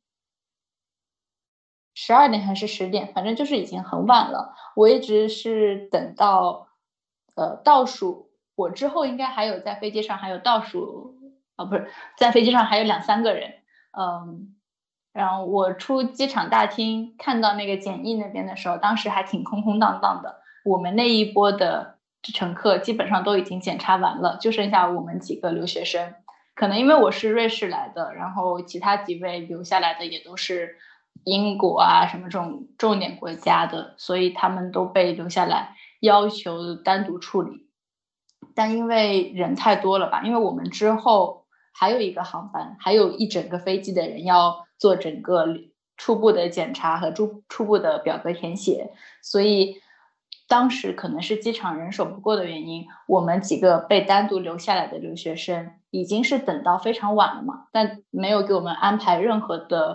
十二点还是十点，反正就是已经很晚了。我一直是等到呃倒数，我之后应该还有在飞机上还有倒数啊，不是在飞机上还有两三个人，嗯，然后我出机场大厅看到那个检疫那边的时候，当时还挺空空荡荡的。我们那一波的乘客基本上都已经检查完了，就剩下我们几个留学生。可能因为我是瑞士来的，然后其他几位留下来的也都是英国啊什么这种重点国家的，所以他们都被留下来要求单独处理。但因为人太多了吧，因为我们之后还有一个航班，还有一整个飞机的人要做整个初步的检查和初初步的表格填写，所以当时可能是机场人手不够的原因，我们几个被单独留下来的留学生已经是等到非常晚了嘛，但没有给我们安排任何的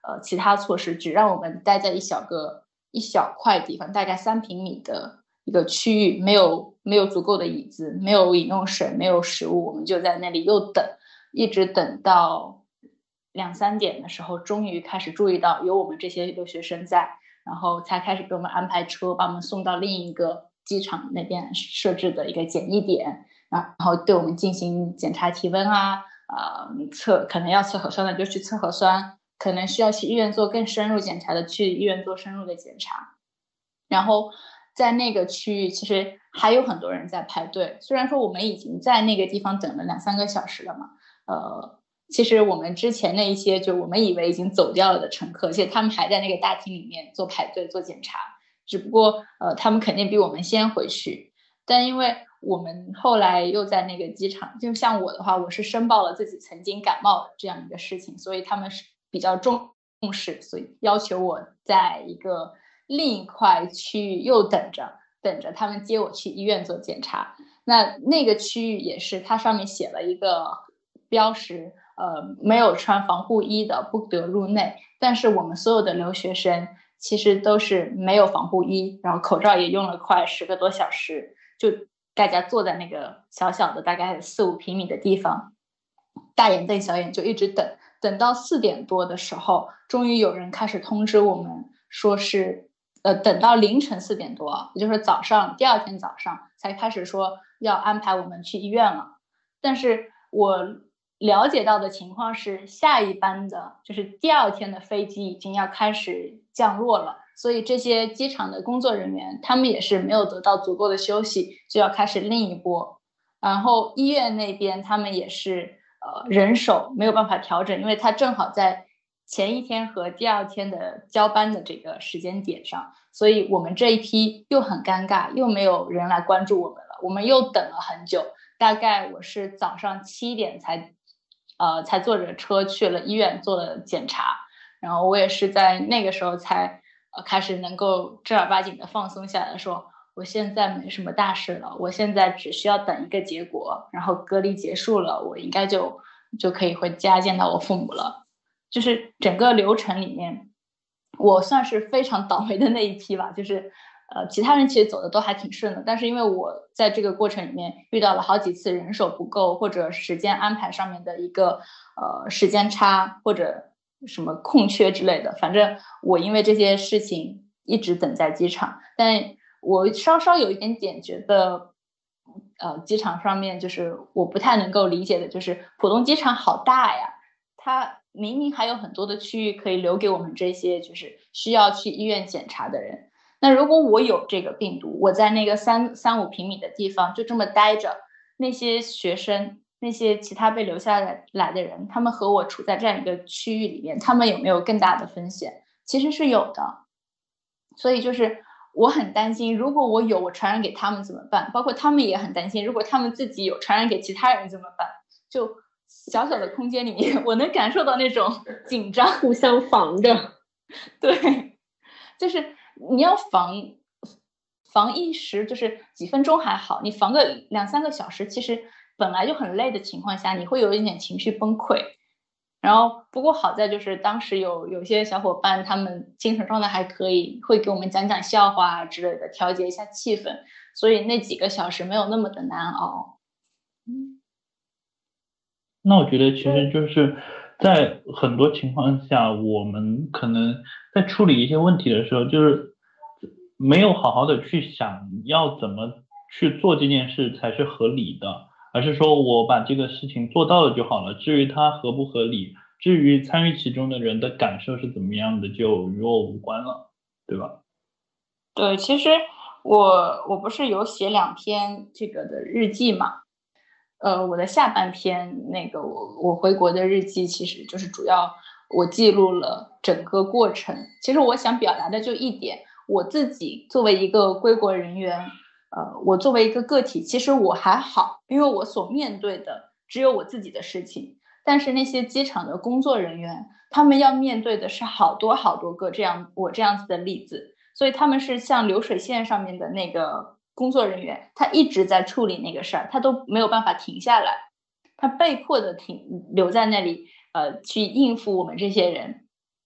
呃其他措施，只让我们待在一小个一小块地方，大概三平米的一个区域，没有没有足够的椅子，没有饮用水，没有食物，我们就在那里又等，一直等到两三点的时候，终于开始注意到有我们这些留学生在，然后才开始给我们安排车，把我们送到另一个机场那边设置的一个检疫点，然后对我们进行检查体温啊，呃，测可能要测核酸的就去测核酸，可能需要去医院做更深入检查的去医院做深入的检查。然后在那个区域其实还有很多人在排队，虽然说我们已经在那个地方等了两三个小时了嘛，呃，其实我们之前那一些就我们以为已经走掉了的乘客，其实他们还在那个大厅里面做排队做检查，只不过呃他们肯定比我们先回去，但因为我们后来又在那个机场，就像我的话，我是申报了自己曾经感冒这样一个事情，所以他们是比较重视，所以要求我在一个另一块区域又等着等着他们接我去医院做检查。那那个区域也是，它上面写了一个标识，呃，没有穿防护衣的不得入内，但是我们所有的留学生其实都是没有防护衣，然后口罩也用了快十个多小时，就大家坐在那个小小的大概四五平米的地方，大眼瞪小眼就一直等，等到四点多的时候，终于有人开始通知我们说是呃，等到凌晨四点多，也就是早上第二天早上才开始说要安排我们去医院了。但是我了解到的情况是，下一班的就是第二天的飞机已经要开始降落了，所以这些机场的工作人员他们也是没有得到足够的休息，就要开始另一波。然后医院那边他们也是呃人手没有办法调整，因为他正好在前一天和第二天的交班的这个时间点上，所以我们这一批又很尴尬，又没有人来关注我们了，我们又等了很久，大概我是早上七点才呃才坐着车去了医院做了检查，然后我也是在那个时候才呃开始能够正儿八经的放松下来，说我现在没什么大事了，我现在只需要等一个结果，然后隔离结束了，我应该就就可以回家见到我父母了。就是整个流程里面，我算是非常倒霉的那一批吧，就是呃，其他人其实走的都还挺顺的，但是因为我在这个过程里面遇到了好几次人手不够或者时间安排上面的一个呃时间差或者什么空缺之类的，反正我因为这些事情一直等在机场，但我稍稍有一点点觉得呃机场上面就是我不太能够理解的，就是浦东机场好大呀，它明明还有很多的区域可以留给我们这些就是需要去医院检查的人，那如果我有这个病毒，我在那个三三五平米的地方就这么待着，那些学生那些其他被留下来的人，他们和我处在这样一个区域里面，他们有没有更大的风险？其实是有的。所以就是我很担心，如果我有我传染给他们怎么办，包括他们也很担心，如果他们自己有传染给其他人怎么办。就小小的空间里面，我能感受到那种紧张， 互相防着。 对，就是你要防防一时，就是几分钟还好，你防个两三个小时，其实本来就很累的情况下，你会有一点情绪崩溃。然后不过好在就是当时有有些小伙伴他们精神状态还可以，会给我们讲讲笑话之类的，调节一下气氛，所以那几个小时没有那么的难熬。 嗯，那我觉得其实就是在很多情况下，我们可能在处理一些问题的时候，就是没有好好的去想要怎么去做这件事才是合理的，而是说我把这个事情做到了就好了，至于它合不合理，至于参与其中的人的感受是怎么样的，就与我无关了，对吧？ 对，其实我我不是有写两篇这个的日记嘛，呃，我的下半篇那个我我回国的日记，其实就是主要我记录了整个过程。其实我想表达的就一点，我自己作为一个归国人员，呃，我作为一个个体，其实我还好，因为我所面对的只有我自己的事情。但是那些机场的工作人员，他们要面对的是好多好多个这样我这样子的例子，所以他们是像流水线上面的那个工作人员，他一直在处理那个事儿，他都没有办法停下来，他被迫的停留在那里，呃，去应付我们这些人。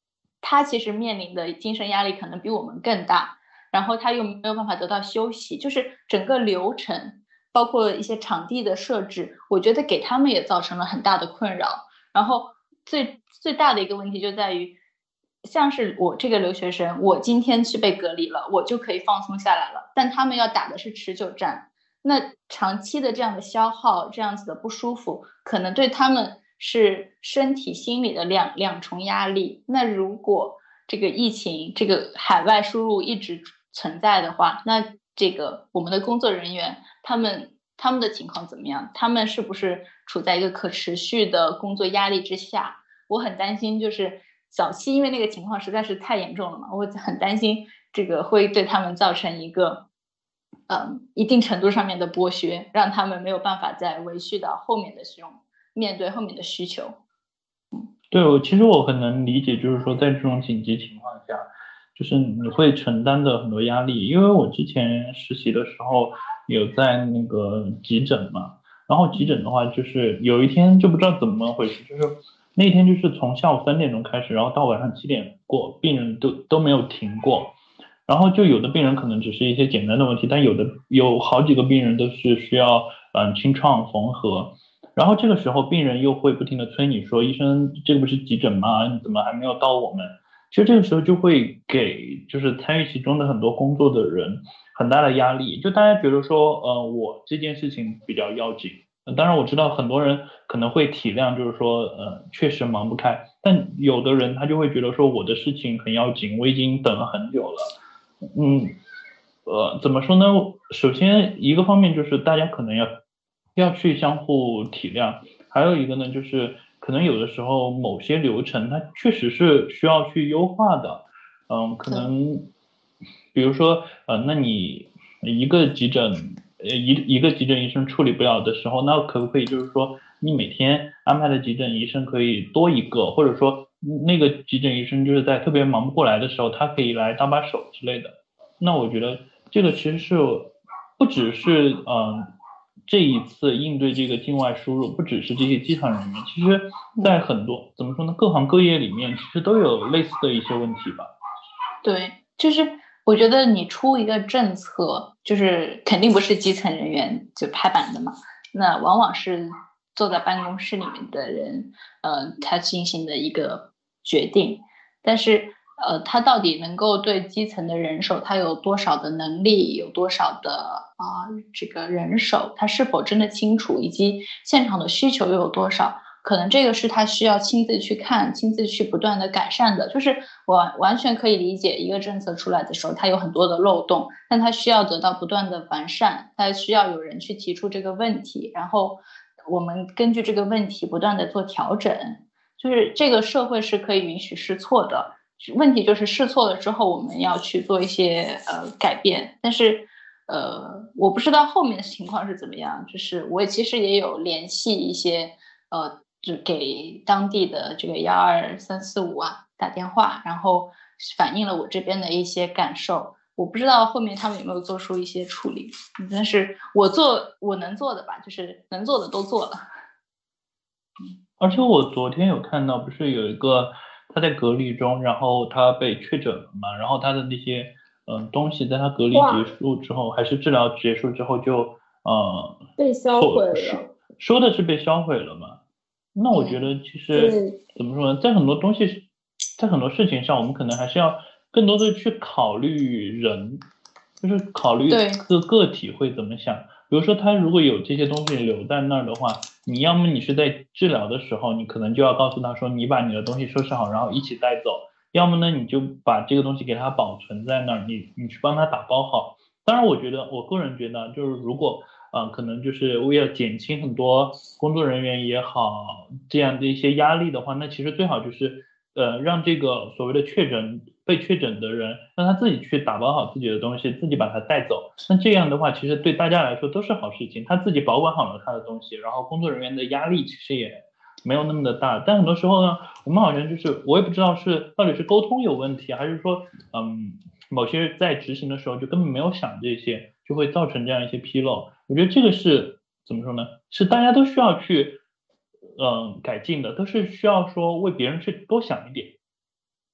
他其实面临的精神压力可能比我们更大，然后他又没有办法得到休息，就是整个流程包括一些场地的设置，我觉得给他们也造成了很大的困扰。然后最最大的一个问题就在于，像是我这个留学生，我今天去被隔离了，我就可以放松下来了，但他们要打的是持久战，那长期的这样的消耗，这样子的不舒服，可能对他们是身体心理的两两重压力。那如果这个疫情这个海外输入一直存在的话，那这个我们的工作人员他们他们的情况怎么样？他们是不是处在一个可持续的工作压力之下？我很担心，就是早期因为那个情况实在是太严重了嘛，我很担心这个会对他们造成一个嗯一定程度上面的剥削，让他们没有办法再维续到后面的这种面对后面的需求。 对，我其实我很能理解，就是说在这种紧急情况下，就是你会承担的很多压力。因为我之前实习的时候有在那个急诊嘛，然后急诊的话就是有一天就不知道怎么回事，就是那天就是从下午三点钟开始，然后到晚上七点过，病人都都没有停过。然后就有的病人可能只是一些简单的问题，但有的有好几个病人都是需要嗯清创缝合。然后这个时候病人又会不停的催你说，医生这个不是急诊吗？你怎么还没有到我们？其实这个时候就会给就是参与其中的很多工作的人很大的压力，就大家觉得说呃我这件事情比较要紧。当然我知道很多人可能会体谅，就是说呃确实忙不开，但有的人他就会觉得说我的事情很要紧，我已经等了很久了。嗯呃怎么说呢，首先一个方面就是大家可能要要去相互体谅，还有一个呢，就是可能有的时候某些流程它确实是需要去优化的。嗯，可能比如说呃，那你一个急诊呃一一个急诊医生处理不了的时候，那可不可以就是说你每天安排的急诊医生可以多一个，或者说那个急诊医生就是在特别忙不过来的时候，他可以来搭把手之类的。那我觉得这个其实是不只是嗯。呃这一次应对这个境外输入，不只是这些机场人员，其实在很多怎么说呢，各行各业里面其实都有类似的一些问题吧。 对，就是我觉得你出一个政策，就是肯定不是基层人员就拍板的嘛，那往往是坐在办公室里面的人，呃，他进行的一个决定，但是呃，他到底能够对基层的人手，他有多少的能力，有多少的啊、呃、这个人手，他是否真的清楚，以及现场的需求又有多少？可能这个是他需要亲自去看，亲自去不断的改善的。就是我完全可以理解，一个政策出来的时候，它有很多的漏洞，但它需要得到不断的完善，它需要有人去提出这个问题，然后我们根据这个问题不断的做调整。就是这个社会是可以允许试错的，问题就是试错了之后，我们要去做一些呃改变。但是呃，我不知道后面的情况是怎么样，就是我其实也有联系一些呃。就给当地的这个幺二三四五啊打电话，然后反映了我这边的一些感受。我不知道后面他们有没有做出一些处理，但是我做我能做的吧，就是能做的都做了。 而且我昨天有看到，不是有一个他在隔离中，然后他被确诊了嘛，然后他的那些嗯、呃、东西在他隔离结束之后，还是治疗结束之后就呃被销毁了， 说的是被销毁了嘛。那我觉得其实怎么说呢，在很多东西，在很多事情上，我们可能还是要更多的去考虑人，就是考虑个个体会怎么想。比如说他如果有这些东西留在那儿的话，你要么你是在治疗的时候，你可能就要告诉他说，你把你的东西收拾好，然后一起带走。要么呢，你就把这个东西给他保存在那儿，你你去帮他打包好。当然，我觉得我个人觉得，就是如果啊、呃，可能就是为了减轻很多工作人员也好这样的一些压力的话，那其实最好就是呃让这个所谓的确诊被确诊的人，让他自己去打包好自己的东西，自己把它带走。那这样的话，其实对大家来说都是好事情，他自己保管好了他的东西，然后工作人员的压力其实也没有那么的大。但很多时候呢，我们好像就是我也不知道是到底是沟通有问题，还是说嗯。某些人在执行的时候就根本没有想这些，就会造成这样一些纰漏。我觉得这个是怎么说呢？是大家都需要去，嗯、呃，改进的，都是需要说为别人去多想一点。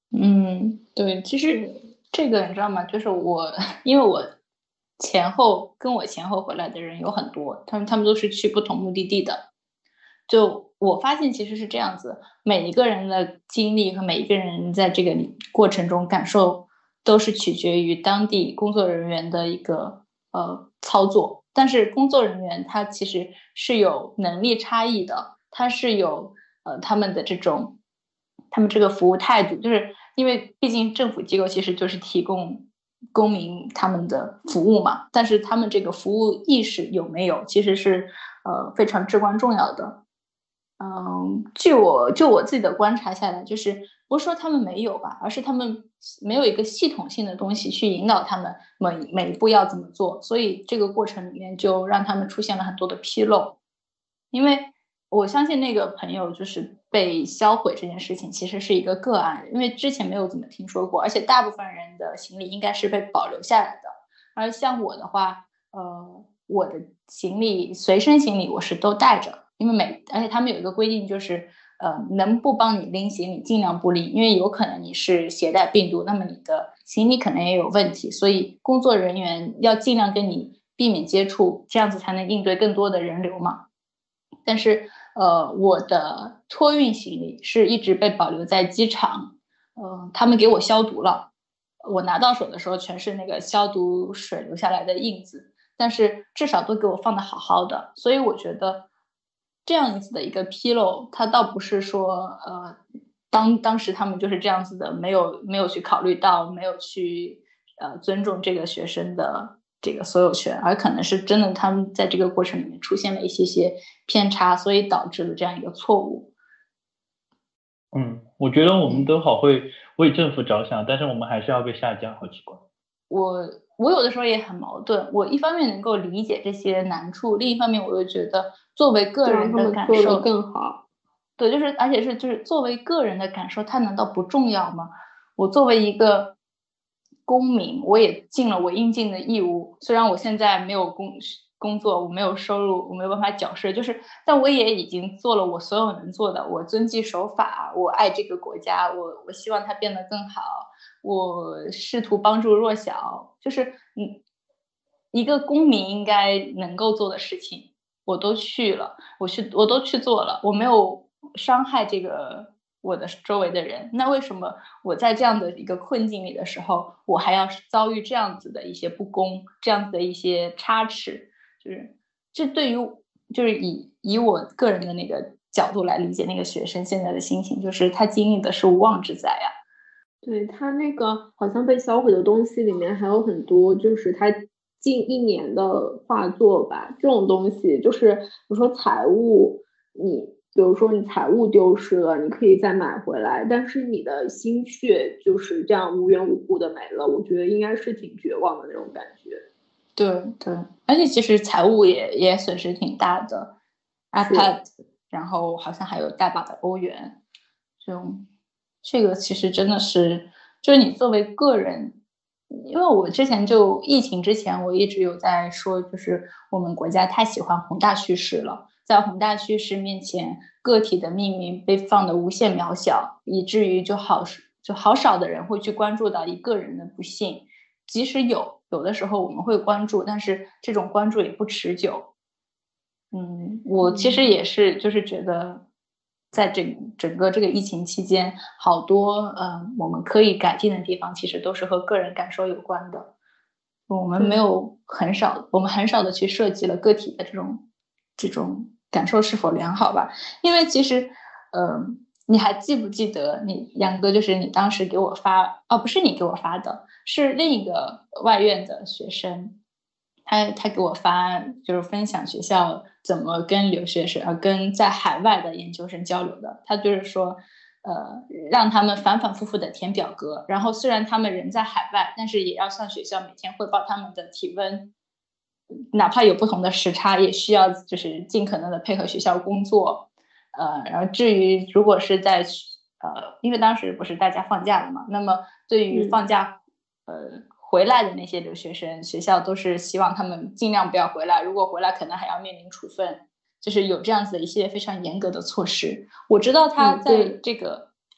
嗯，对，其实这个你知道吗？就是我，因为我前后跟我前后回来的人有很多，他们他们都是去不同目的地的。就我发现其实是这样子，每一个人的经历和每一个人在这个过程中感受，都是取决于当地工作人员的一个呃操作。但是工作人员他其实是有能力差异的，他是有呃他们的这种他们这个服务态度，就是因为毕竟政府机构其实就是提供公民他们的服务嘛，但是他们这个服务意识有没有，其实是呃非常至关重要的。嗯，据我就我自己的观察下来，就是不是说他们没有吧，而是他们没有一个系统性的东西去引导他们每每一步要怎么做，所以这个过程里面就让他们出现了很多的纰漏。因为我相信那个朋友就是被销毁这件事情其实是一个个案，因为之前没有怎么听说过，而且大部分人的行李应该是被保留下来的。而像我的话，呃，我的行李随身行李我是都带着，因为每而且他们有一个规定，就是呃能不帮你拎行李尽量不拎，因为有可能你是携带病毒，那么你的行李可能也有问题，所以工作人员要尽量跟你避免接触，这样子才能应对更多的人流嘛。但是呃，我的托运行李是一直被保留在机场，呃，他们给我消毒了，我拿到手的时候全是那个消毒水留下来的印子，但是至少都给我放的好好的，所以我觉得这样子的一个纰漏，它倒不是说呃，当当时他们就是这样子的，没有没有去考虑到，没有去呃尊重这个学生的这个所有权，而可能是真的他们在这个过程里面出现了一些些偏差，所以导致了这样一个错误。 嗯，我觉得我们都好会为政府着想，但是我们还是要被下架，好奇怪。 我我有的时候也很矛盾，我一方面能够理解这些难处，另一方面我又觉得作为个人的感受更好。 对，就是而且是就是作为个人的感受，它难道不重要吗？我作为一个公民，我也尽了我应尽的义务，虽然我现在没有工工作，我没有收入，我没有办法缴税，就是但我也已经做了我所有能做的，我遵纪守法，我爱这个国家，我我希望它变得更好，我试图帮助弱小，就是嗯，一个公民应该能够做的事情，我都去了，我去我都去做了，我没有伤害这个我的周围的人，那为什么我在这样的一个困境里的时候，我还要遭遇这样子的一些不公，这样子的一些差池？就是这对于就是以以我个人的那个角度来理解那个学生现在的心情，就是他经历的是无妄之灾啊。 对，他那个好像被销毁的东西里面还有很多，就是他近一年的画作吧，这种东西就是比如说财物，你比如说你财物丢失了，你可以再买回来，但是你的心血就是这样无缘无故的没了，我觉得应该是挺绝望的那种感觉。 对对，而且其实财务也也损失挺大的 ，iPad，然后好像还有大把的欧元，就这个其实真的是，就是你作为个人，因为我之前就疫情之前，我一直有在说，就是我们国家太喜欢宏大叙事了，在宏大叙事面前，个体的命运被放得无限渺小，以至于就好就好少的人会去关注到一个人的不幸，即使有，有的时候我们会关注，但是这种关注也不持久。嗯，我其实也是，就是觉得，在整整个这个疫情期间，好多呃我们可以改进的地方，其实都是和个人感受有关的。我们没有很少，我们很少的去设计了个体的这种这种感受是否良好吧？因为其实，呃，你还记不记得你杨哥，就是你当时给我发，哦，不是你给我发的，是另一个外院的学生。他他给我发就是分享学校怎么跟留学生呃跟在海外的研究生交流的。他就是说，呃，让他们反反复复的填表格，然后虽然他们人在海外，但是也要向学校每天汇报他们的体温，哪怕有不同的时差，也需要就是尽可能的配合学校工作。呃，然后至于如果是在呃，因为当时不是大家放假了嘛，那么对于放假、嗯、呃。回来的那些留学生，学校都是希望他们尽量不要回来，如果回来可能还要面临处分，就是有这样子的一些非常严格的措施。我知道他在这个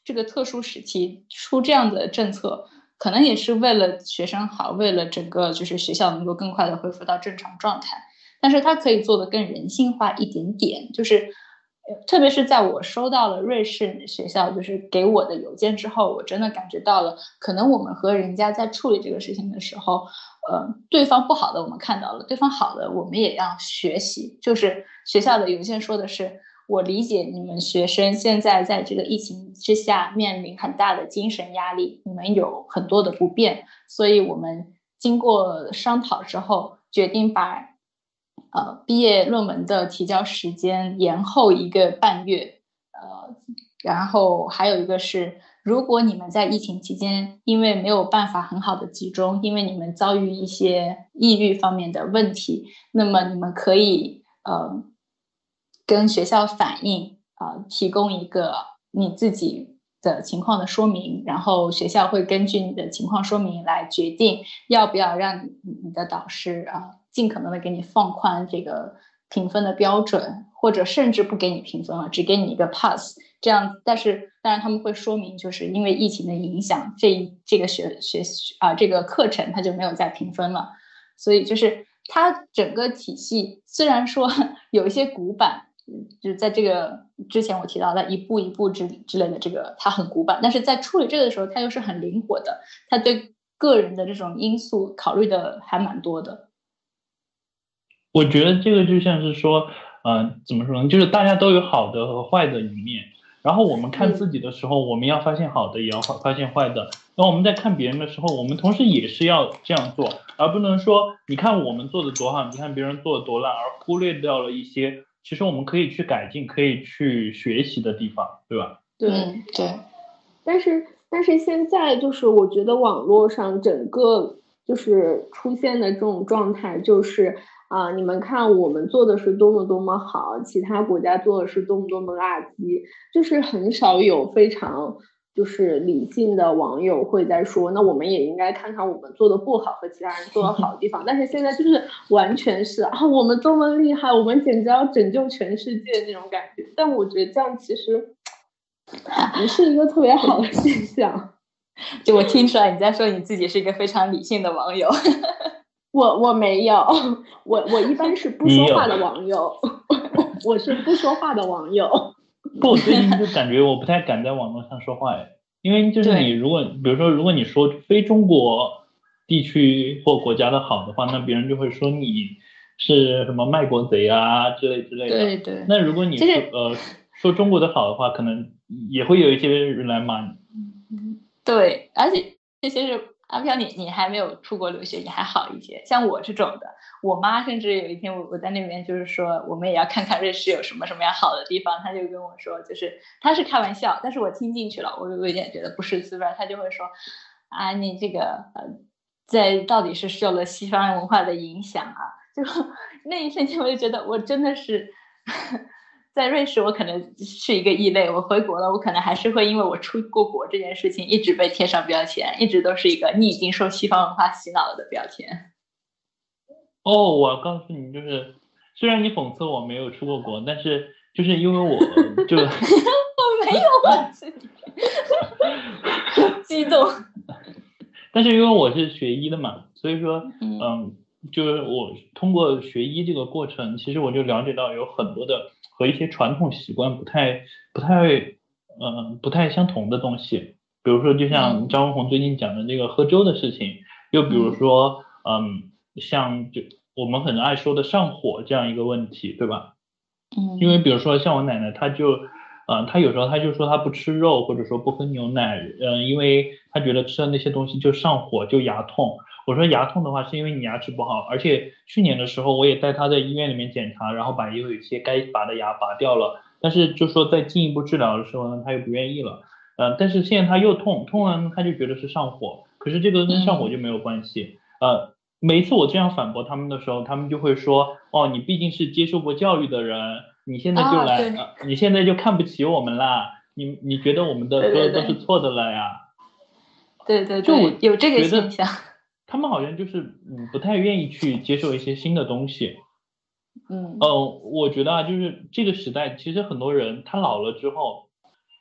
这个特殊时期出这样的政策，可能也是为了学生好，为了整个就是学校能够更快的恢复到正常状态。但是它可以做得更人性化一点点，就是特别是在我收到了瑞士学校就是给我的邮件之后，我真的感觉到了，可能我们和人家在处理这个事情的时候，呃，对方不好的我们看到了，对方好的我们也要学习。就是学校的邮件说的是，我理解你们学生现在在这个疫情之下面临很大的精神压力，你们有很多的不便，所以我们经过商讨之后决定把呃，毕业论文的提交时间延后一个半月，呃，然后还有一个是，如果你们在疫情期间因为没有办法很好的集中，因为你们遭遇一些抑郁方面的问题，那么你们可以呃跟学校反映，呃，提供一个你自己的情况的说明，然后学校会根据你的情况说明来决定要不要让你的导师啊、呃、尽可能的给你放宽这个评分的标准，或者甚至不给你评分了，只给你一个 pass 这样。但是当然他们会说明，就是因为疫情的影响，这这个学学啊、呃、这个课程它就没有再评分了，所以就是它整个体系虽然说有一些古板。就在这个之前我提到的一步一步之之类的这个它很古板，但是在处理这个的时候它又是很灵活的，它对个人的这种因素考虑的还蛮多的。 我觉得这个就像是说呃，怎么说呢，就是大家都有好的和坏的一面，然后我们看自己的时候、嗯、我们要发现好的也要发现坏的，然后我们在看别人的时候我们同时也是要这样做，而不能说你看我们做的多好，你看别人做的多烂，而忽略掉了一些其实我们可以去改进可以去学习的地方，对吧？ 对、 嗯、对。 但是但是现在就是我觉得网络上整个就是出现的这种状态就是啊、呃，你们看我们做的是多么多么好，其他国家做的是多么多么垃圾，就是很少有非常就是理性的网友会在说，那我们也应该看看我们做的不好和其他人做的好的地方。但是现在就是完全是啊，我们多么厉害，我们简直要拯救全世界那种感觉。但我觉得这样其实不是一个特别好的现象。 就我听出来你在说你自己是一个非常理性的网友。 我我没有，我我一般是不说话的网友，我是不说话的网友。 不，我最近就感觉我不太敢在网络上说话，因为就是你如果比如说如果你说非中国地区或国家的好的话，那别人就会说你是什么卖国贼啊之类之类的。 对对。 那如果你说、就是、呃说中国的好的话，可能也会有一些人来骂你。 对，而且这些是阿飘，你你还没有出国留学，你还好一些。像我这种的，我妈甚至有一天我我在那边就是说，我们也要看看瑞士有什么什么样好的地方，她就跟我说，就是她是开玩笑，但是我听进去了，我有点觉得不是滋味，她就会说啊，你这个呃，在到底是受了西方文化的影响啊，就那一瞬间我就觉得我真的是。在瑞士我可能是一个异类，我回国了我可能还是会因为我出过国这件事情一直被贴上标签，一直都是一个你已经受西方文化洗脑了的标签。 哦，我告诉你，就是虽然你讽刺我没有出过国，但是就是因为我就我没有讽刺你激动。 但是因为我是学医的嘛，所以说嗯、 嗯，就是我通过学医这个过程，其实我就了解到有很多的和一些传统习惯不太不太呃不太相同的东西，比如说就像张文宏最近讲的这个喝粥的事情，又比如说嗯像就我们很爱说的上火这样一个问题，对吧？ 嗯， 因为比如说像我奶奶，她就呃她有时候她就说她不吃肉，或者说不喝牛奶，嗯、呃，因为她觉得吃的那些东西就上火就牙痛。我说牙痛的话是因为你牙齿不好，而且去年的时候我也带她在医院里面检查，然后把有一些该拔的牙拔掉了，但是就说在进一步治疗的时候呢，她又不愿意了，呃，但是现在她又痛，痛了呢她就觉得是上火，可是这个跟上火就没有关系，呃，每一次我这样反驳他们的时候，他们就会说，哦，你毕竟是接受过教育的人，你现在就来， 啊呃、你现在就看不起我们啦，你你觉得我们的说的都是错的了呀？ 对对对， 就我有这个现象。 他们好像就是嗯不太愿意去接受一些新的东西。 嗯， 呃，我觉得啊，就是这个时代，其实很多人他老了之后，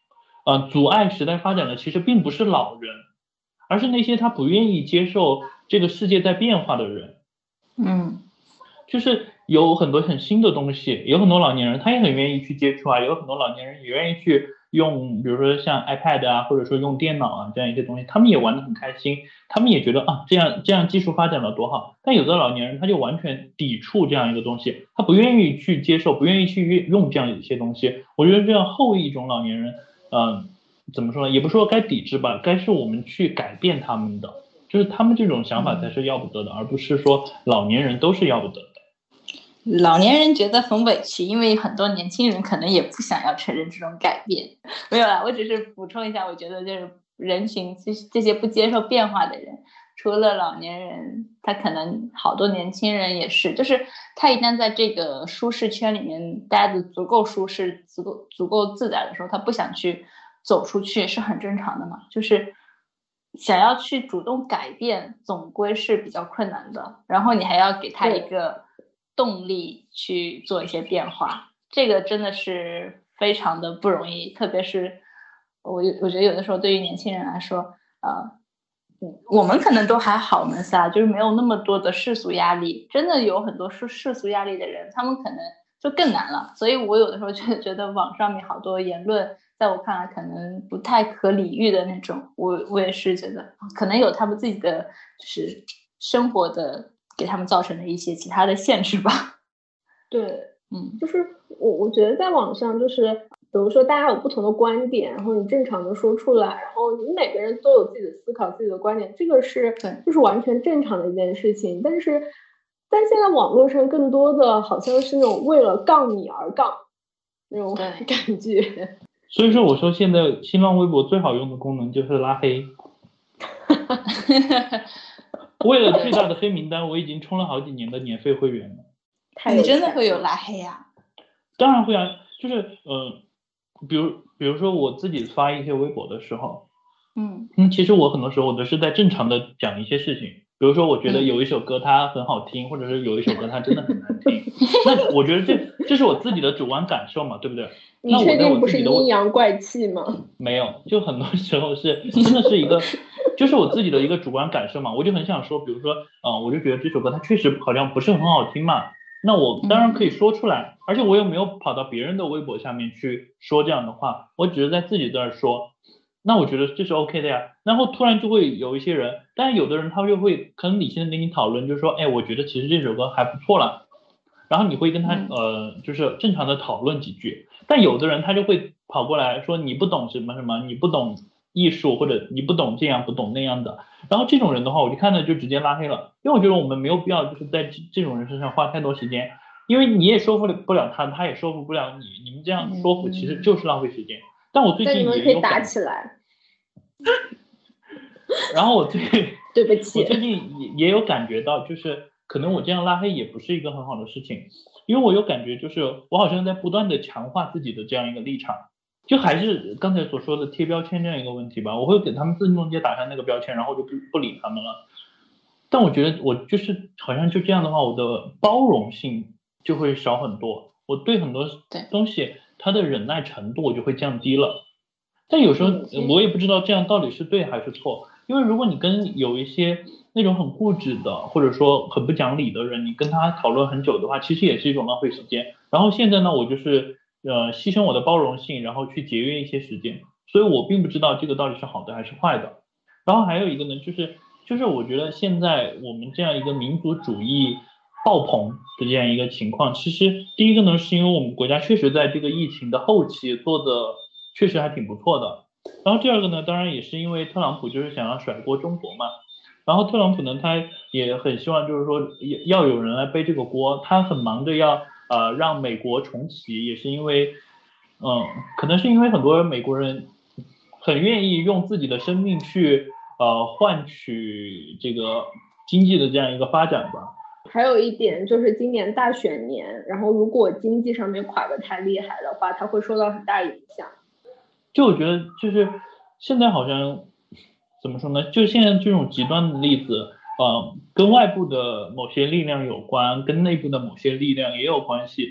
呃，阻碍时代发展的其实并不是老人，而是那些他不愿意接受这个世界在变化的人。 嗯， 就是有很多很新的东西，有很多老年人他也很愿意去接触啊，有很多老年人也愿意去用，比如说像 iPad 啊，或者说用电脑啊这样一些东西，他们也玩得很开心，他们也觉得啊这样这样技术发展了多好。但有的老年人他就完全抵触这样一个东西，他不愿意去接受，不愿意去用这样一些东西。我觉得这样后一种老年人，嗯、呃，怎么说呢？也不说该抵制吧，该是我们去改变他们的。就是他们这种想法才是要不得的，而不是说老年人都是要不得的。 老年人觉得很委屈，因为很多年轻人可能也不想要承认这种改变。没有啦，我只是补充一下，我觉得就是人群这些不接受变化的人，除了老年人，他可能好多年轻人也是，就是他一旦在这个舒适圈里面待得足够舒适、足够足够自在的时候，他不想去走出去是很正常的嘛。就是想要去主动改变，总归是比较困难的。然后你还要给他一个动力去做一些变化，这个真的是非常的不容易。特别是我我觉得有的时候对于年轻人来说，呃，我们可能都还好，我们仨就是没有那么多的世俗压力。真的有很多世世俗压力的人，他们可能就更难了。所以我有的时候就觉得网上面好多言论，在我看来可能不太可理喻的那种，我我也是觉得可能有他们自己的就是生活的给他们造成的一些其他的限制吧。 对， 嗯， 就是我我觉得在网上就是比如说大家有不同的观点，然后你正常的说出来，然后你每个人都有自己的思考、自己的观点，这个是就是完全正常的一件事情。但是但现在网络上更多的好像是那种为了杠你而杠那种感觉。 所以说我说现在新浪微博最好用的功能就是拉黑。为了最大的黑名单，我已经充了好几年的年费会员了。 你真的会有拉黑呀？ 当然会啊，就是呃，比如比如说我自己发一些微博的时候， 嗯嗯，其实我很多时候我都是在正常的讲一些事情，比如说我觉得有一首歌它很好听，嗯、或者是有一首歌它真的很难听，那我觉得这这是我自己的主观感受嘛，对不对？ 你确定不是阴阳怪气吗？ 没有，就很多时候是真的是一个，就是我自己的一个主观感受嘛，我就很想说，比如说，嗯、呃，我就觉得这首歌它确实好像不是很好听嘛，那我当然可以说出来，而且我又没有跑到别人的微博下面去说这样的话，我只是在自己这儿说，那我觉得这是 OK 的呀。然后突然就会有一些人，但是有的人他就会很理性的跟你讨论，就是说，哎，我觉得其实这首歌还不错了，然后你会跟他呃，就是正常的讨论几句。但有的人他就会跑过来说你不懂什么什么，你不懂艺术，或者你不懂这样不懂那样的，然后这种人的话我就看到就直接拉黑了，因为我觉得我们没有必要就是在这种人身上花太多时间，因为你也说服不了他，他也说服不了你，你们这样说服其实就是浪费时间。但我最近也有但你们可以打起来。 然后我最对不起， 我最近也也有感觉到，就是可能我这样拉黑也不是一个很好的事情，因为我有感觉就是我好像在不断的强化自己的这样一个立场，就还是刚才所说的贴标签这样一个问题吧，我会给他们自动接打上那个标签，然后就不不理他们了。但我觉得我就是好像就这样的话，我的包容性就会少很多，我对很多东西它的忍耐程度我就会降低了。但有时候我也不知道这样到底是对还是错，因为如果你跟有一些那种很固执的或者说很不讲理的人，你跟他讨论很久的话，其实也是一种浪费时间。然后现在呢，我就是呃牺牲我的包容性，然后去节约一些时间，所以我并不知道这个到底是好的还是坏的。然后还有一个呢，就是就是我觉得现在我们这样一个民族主义爆棚的这样一个情况，其实第一个呢是因为我们国家确实在这个疫情的后期做的确实还挺不错的。然后第二个呢，当然也是因为特朗普就是想要甩锅中国嘛。然后特朗普呢，他也很希望就是说要有人来背这个锅，他很忙着要呃让美国重启，也是因为嗯，可能是因为很多美国人很愿意用自己的生命去呃换取这个经济的这样一个发展吧。 还有一点就是今年大选年，然后如果经济上面垮得太厉害的话，它会受到很大影响。 就我觉得就是现在好像怎么说呢，就现在这种极端的例子呃，跟外部的某些力量有关，跟内部的某些力量也有关系。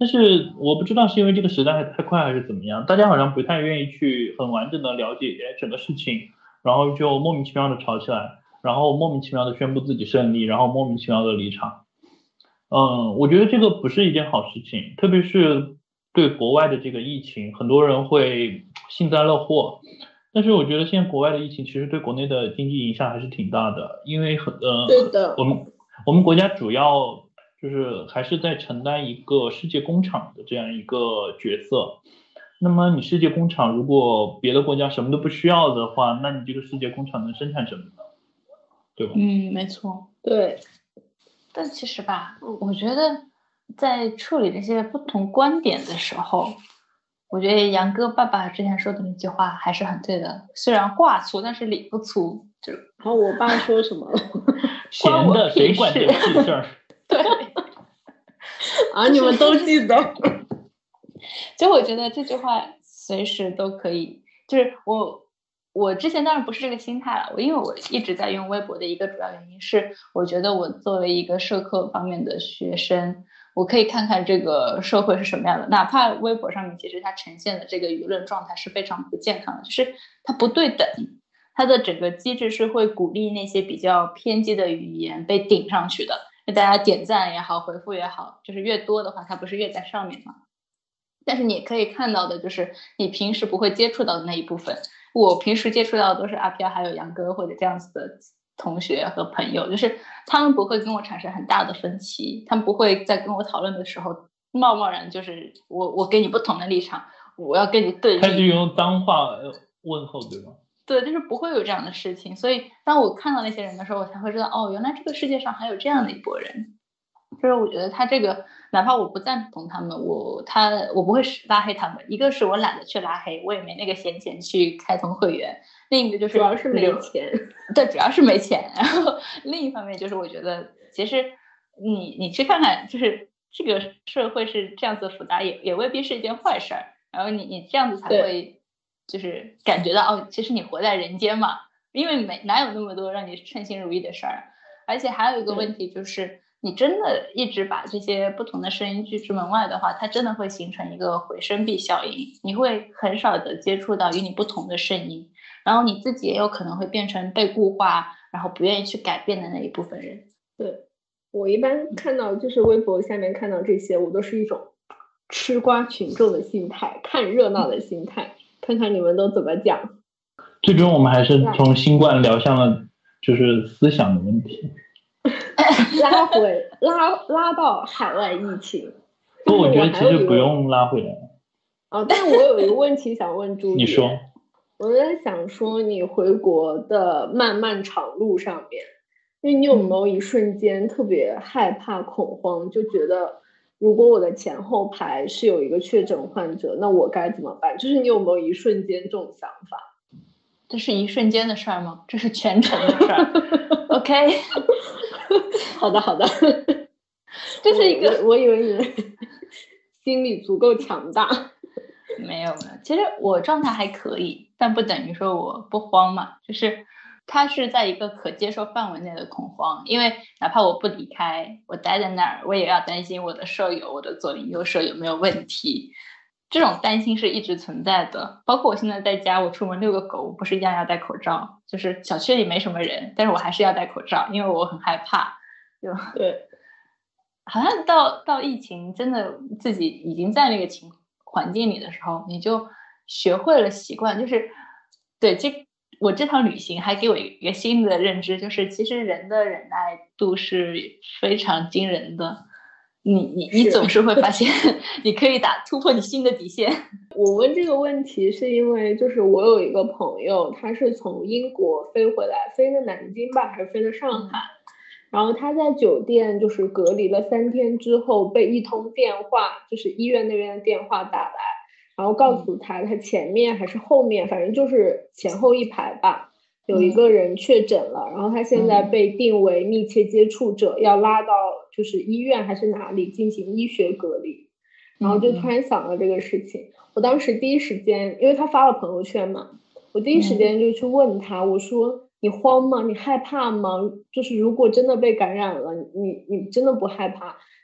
但是我不知道是因为这个时代还太快还是怎么样，大家好像不太愿意去很完整的了解整个事情，然后就莫名其妙的吵起来，然后莫名其妙的宣布自己胜利，然后莫名其妙的离场。嗯，我觉得这个不是一件好事情，特别是对国外的这个疫情，很多人会幸灾乐祸。但是我觉得现在国外的疫情其实对国内的经济影响还是挺大的，因为很呃， 对的， 我们我们国家主要就是还是在承担一个世界工厂的这样一个角色。那么你世界工厂如果别的国家什么都不需要的话，那你这个世界工厂能生产什么呢？对吧？ 嗯，没错。 对。 但其实吧，我觉得在处理这些不同观点的时候，我觉得杨哥爸爸之前说的那句话还是很对的，虽然话粗，但是理不粗。就然后我爸说什么了？ 闲的谁管这屁事儿？ 对。 啊，你们都记得。 就我觉得这句话随时都可以，就是我我之前当然不是这个心态了，我因为我一直在用微博的一个主要原因是，我觉得我作为一个社科方面的学生，我可以看看这个社会是什么样的，哪怕微博上面其实它呈现的这个舆论状态是非常不健康的，就是它不对等，它的整个机制是会鼓励那些比较偏激的语言被顶上去的，大家点赞也好，回复也好，就是越多的话它不是越在上面吗？但是你可以看到的就是你平时不会接触到的那一部分，我平时接触到的都是阿飘还有杨哥或者这样子的同学和朋友，就是他们不会跟我产生很大的分歧，他们不会在跟我讨论的时候贸贸然就是我我给你不同的立场，我要跟你对立， 开始用脏话问候，对吧？ 对，就是不会有这样的事情。所以当我看到那些人的时候，我才会知道，哦，原来这个世界上还有这样的一拨人。就是我觉得他这个，哪怕我不赞同他们，我他我不会拉黑他们。一个是我懒得去拉黑，我也没那个闲钱去开通会员；另一个就是主要是没钱， 对，主要是没钱。然后另一方面就是我觉得，其实你你去看看，就是这个社会是这样子复杂，也也未必是一件坏事儿。然后你你这样子才会就是感觉到哦，其实你活在人间嘛，因为没哪有那么多让你称心如意的事儿。而且还有一个问题就是。你真的一直把这些不同的声音拒之门外的话，它真的会形成一个回声壁效应，你会很少的接触到与你不同的声音，然后你自己也有可能会变成被固化，然后不愿意去改变的那一部分人。 对，我一般看到就是微博下面看到这些，我都是一种吃瓜群众的心态，看热闹的心态，看看你们都怎么讲。 最终我们还是从新冠聊向了就是思想的问题。 拉回拉拉到海外疫情， 不，我觉得其实不用拉回来。 哦，但是我有一个问题想问朱姐， 你说， 我在想说，你回国的漫漫长路上面，因为你有没有一瞬间特别害怕、恐慌，就觉得如果我的前后排是有一个确诊患者，那我该怎么办？就是你有没有一瞬间这种想法？ 这是一瞬间的事儿吗？这是全程的事儿。OK。 好的好的， 这是一个我, 我以为你心理足够强大。 没有没有，其实我状态还可以，但不等于说我不慌嘛，就是它是在一个可接受范围内的恐慌，因为哪怕我不离开，我待在那儿，我也要担心我的舍友，我的左邻右舍有没有问题，这种担心是一直存在的。包括我现在在家，我出门遛个狗，我不是一样要戴口罩，就是小区里没什么人，但是我还是要戴口罩，因为我很害怕。就对， 好像到到疫情真的自己已经在那个情环境里的时候，你就学会了习惯，就是对这我这趟旅行还给我一个新的认知，就是其实人的忍耐度是非常惊人的。你你你总是会发现你可以打突破你新的底线。 我问这个问题是因为就是我有一个朋友，他是从英国飞回来，飞的南京吧还是飞的上海、嗯、然后他在酒店就是隔离了三天之后，被一通电话，就是医院那边的电话打来，然后告诉他他前面还是后面，反正就是前后一排吧，有一个人确诊了、嗯、然后他现在被定为密切接触者、嗯、要拉到就是医院还是哪里进行医学隔离，然后就突然想到这个事情、嗯、我当时第一时间因为他发了朋友圈嘛，我第一时间就去问他、嗯、我说你慌吗？你害怕吗？就是如果真的被感染了，你你真的不害怕？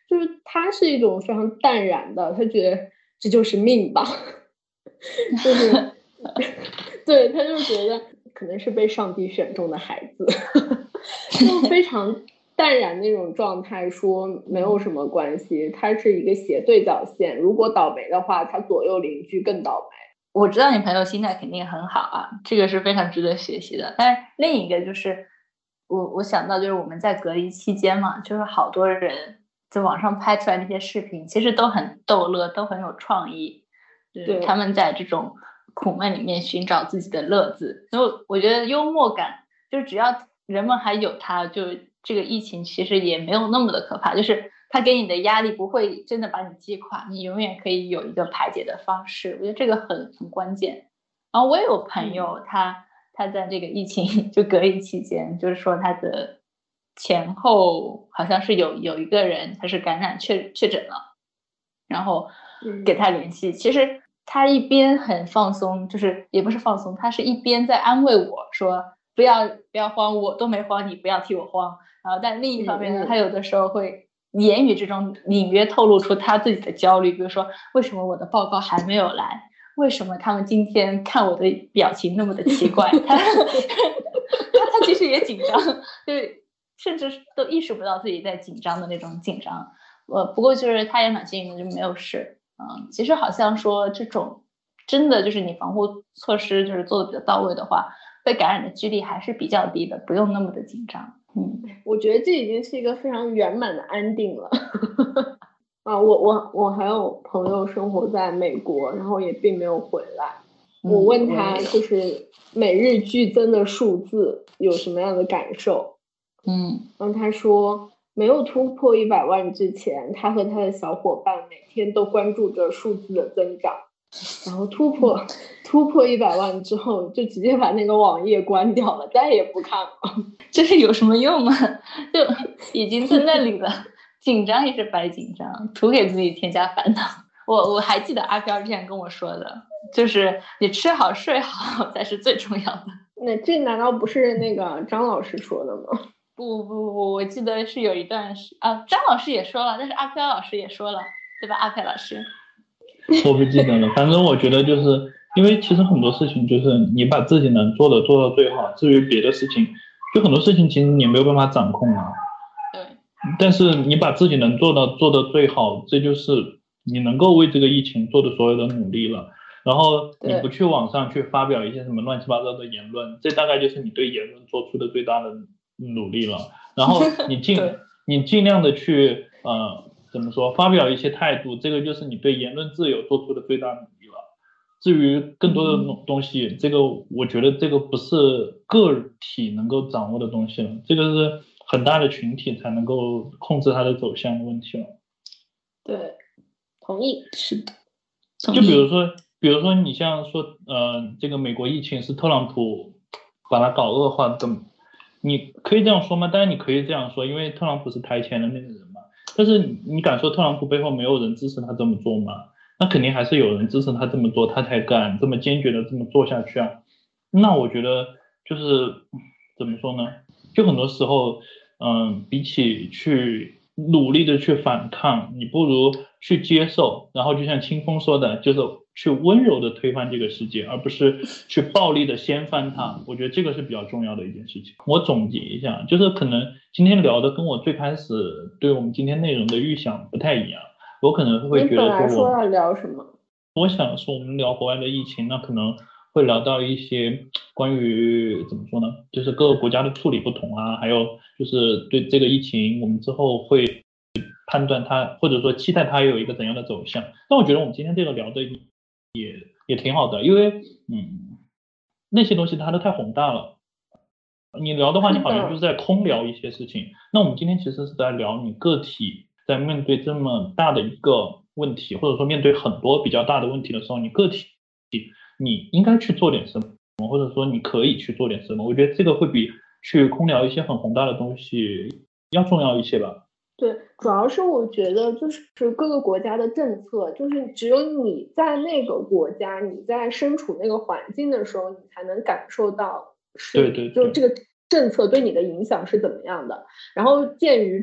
就是他是一种非常淡然的，他觉得这就是命吧，就是对，他就觉得可能是被上帝选中的孩子，就非常淡然那种状态，说没有什么关系，它是一个斜对角线，如果倒霉的话，他左右邻居更倒霉。 我知道你朋友心态肯定很好啊，这个是非常值得学习的。但是另一个就是我我想到就是我们在隔离期间嘛，就是好多人在网上拍出来那些视频其实都很逗乐，都很有创意，对，他们在这种苦闷里面寻找自己的乐子。所以我觉得幽默感就是只要人们还有它，就这个疫情其实也没有那么的可怕，就是它给你的压力不会真的把你击垮，你永远可以有一个排解的方式，我觉得这个很很关键。然后我也有朋友他他在这个疫情就隔离期间，就是说他的前后好像是有有一个人他是感染确确诊了，然后给他联系，其实他一边很放松，就是也不是放松，他是一边在安慰我说不要不要慌，我都没慌，你不要替我慌。然后但另一方面呢，他有的时候会言语之中隐约透露出他自己的焦虑，比如说为什么我的报告还没有来，为什么他们今天看我的表情那么的奇怪，他他他其实也紧张，对，甚至都意识不到自己在紧张的那种紧张。呃，不过就是他也蛮幸运的，就没有事。嗯，其实好像说这种真的就是你防护措施就是做的比较到位的话，被感染的几率还是比较低的，不用那么的紧张。嗯， 我觉得这已经是一个非常圆满的安定了。啊，我我我还有朋友生活在美国，然后也并没有回来。我问他就是每日剧增的数字有什么样的感受？ 嗯， 然后他说没有突破一百万之前，他和他的小伙伴每天都关注着数字的增长。然后突破、嗯、突破一百万之后，就直接把那个网页关掉了，再也不看了。 这是有什么用吗？就已经在那里了，紧张也是白紧张，图给自己添加烦恼。我我还记得阿飘之前跟我说的，就是你吃好睡好才是最重要的。 那这难道不是那个张老师说的吗？ 不不不，我记得是有一段是啊，张老师也说了，但是阿飘老师也说了，对吧？阿飘老师。 我不记得了，反正我觉得就是因为其实很多事情就是你把自己能做的做到最好，至于别的事情，就很多事情其实你没有办法掌控啊。 对。 但是你把自己能做到做到最好，这就是你能够为这个疫情做的所有的努力了。然后你不去网上去发表一些什么乱七八糟的言论，这大概就是你对言论做出的最大的努力了。然后你尽你尽量的去呃。怎么说？发表一些态度，这个就是你对言论自由做出的最大努力了。至于更多的东西，嗯、这个我觉得这个不是个体能够掌握的东西了，这个是很大的群体才能够控制它的走向的问题了。 对，同意。 是的。 就比如说，比如说你像说，呃，这个美国疫情是特朗普把它搞恶化的，你可以这样说吗？当然你可以这样说，因为特朗普是台前的那个人嘛。但是你敢说特朗普背后没有人支持他这么做吗？那肯定还是有人支持他这么做，他才敢这么坚决的这么做下去啊。那我觉得就是怎么说呢？就很多时候，嗯，比起去努力的去反抗，你不如去接受，然后就像清风说的，就是去温柔的推翻这个世界，而不是去暴力的掀翻它。我觉得这个是比较重要的一件事情。我总结一下，就是可能今天聊的跟我最开始对我们今天内容的预想不太一样。我可能会觉得说我， 你本来说要聊什么？ 我想说我们聊国外的疫情，那可能会聊到一些关于怎么说呢，就是各个国家的处理不同啊，还有就是对这个疫情我们之后会判断它，或者说期待它有一个怎样的走向。但我觉得我们今天这个聊的也也挺好的，因为嗯那些东西它都太宏大了，你聊的话你好像就是在空聊一些事情。那我们今天其实是在聊你个体在面对这么大的一个问题，或者说面对很多比较大的问题的时候，你个体你应该去做点什么，或者说你可以去做点什么。我觉得这个会比去空聊一些很宏大的东西要重要一些吧。 对，主要是我觉得就是各个国家的政策，就是只有你在那个国家，你在身处那个环境的时候，你才能感受到是， 对对对， 就这个政策对你的影响是怎么样的。然后鉴于中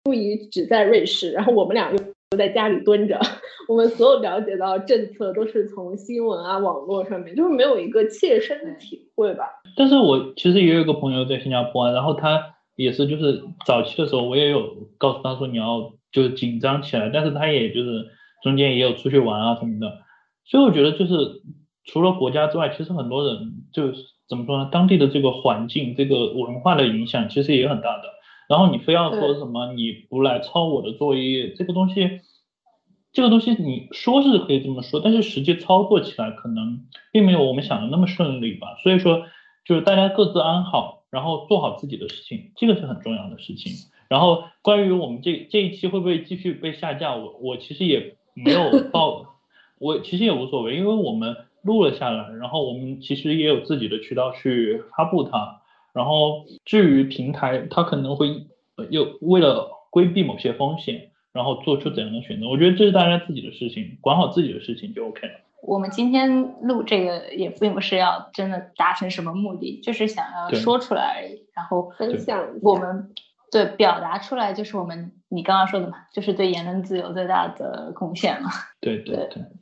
朱怡只在瑞士，然后我们俩又在家里蹲着，我们所有了解到政策都是从新闻啊网络上面，就是没有一个切身的体会吧。 但是我其实也有一个朋友在新加坡，然后他也是就是早期的时候我也有告诉他说你要就是紧张起来，但是他也就是中间也有出去玩啊什么的，所以我觉得就是除了国家之外，其实很多人就是怎么说呢，当地的这个环境这个文化的影响其实也很大的。然后你非要说什么你不来抄我的作业，这个东西这个东西你说是可以这么说，但是实际操作起来可能并没有我们想的那么顺利吧。所以说就是大家各自安好，然后做好自己的事情，这个是很重要的事情。然后关于我们这这一期会不会继续被下架，我我其实也没有报我其实也无所谓，因为我们录了下来，然后我们其实也有自己的渠道去发布它。然后至于平台它可能会又为了规避某些风险，然后做出怎样的选择，我觉得这是大家自己的事情，管好自己的事情就 OK 了。 我们今天录这个也并不是要真的达成什么目的，就是想要说出来而已，然后分享我们对表达出来，就是我们你刚刚说的嘛，就是对言论自由最大的贡献了。 对对对，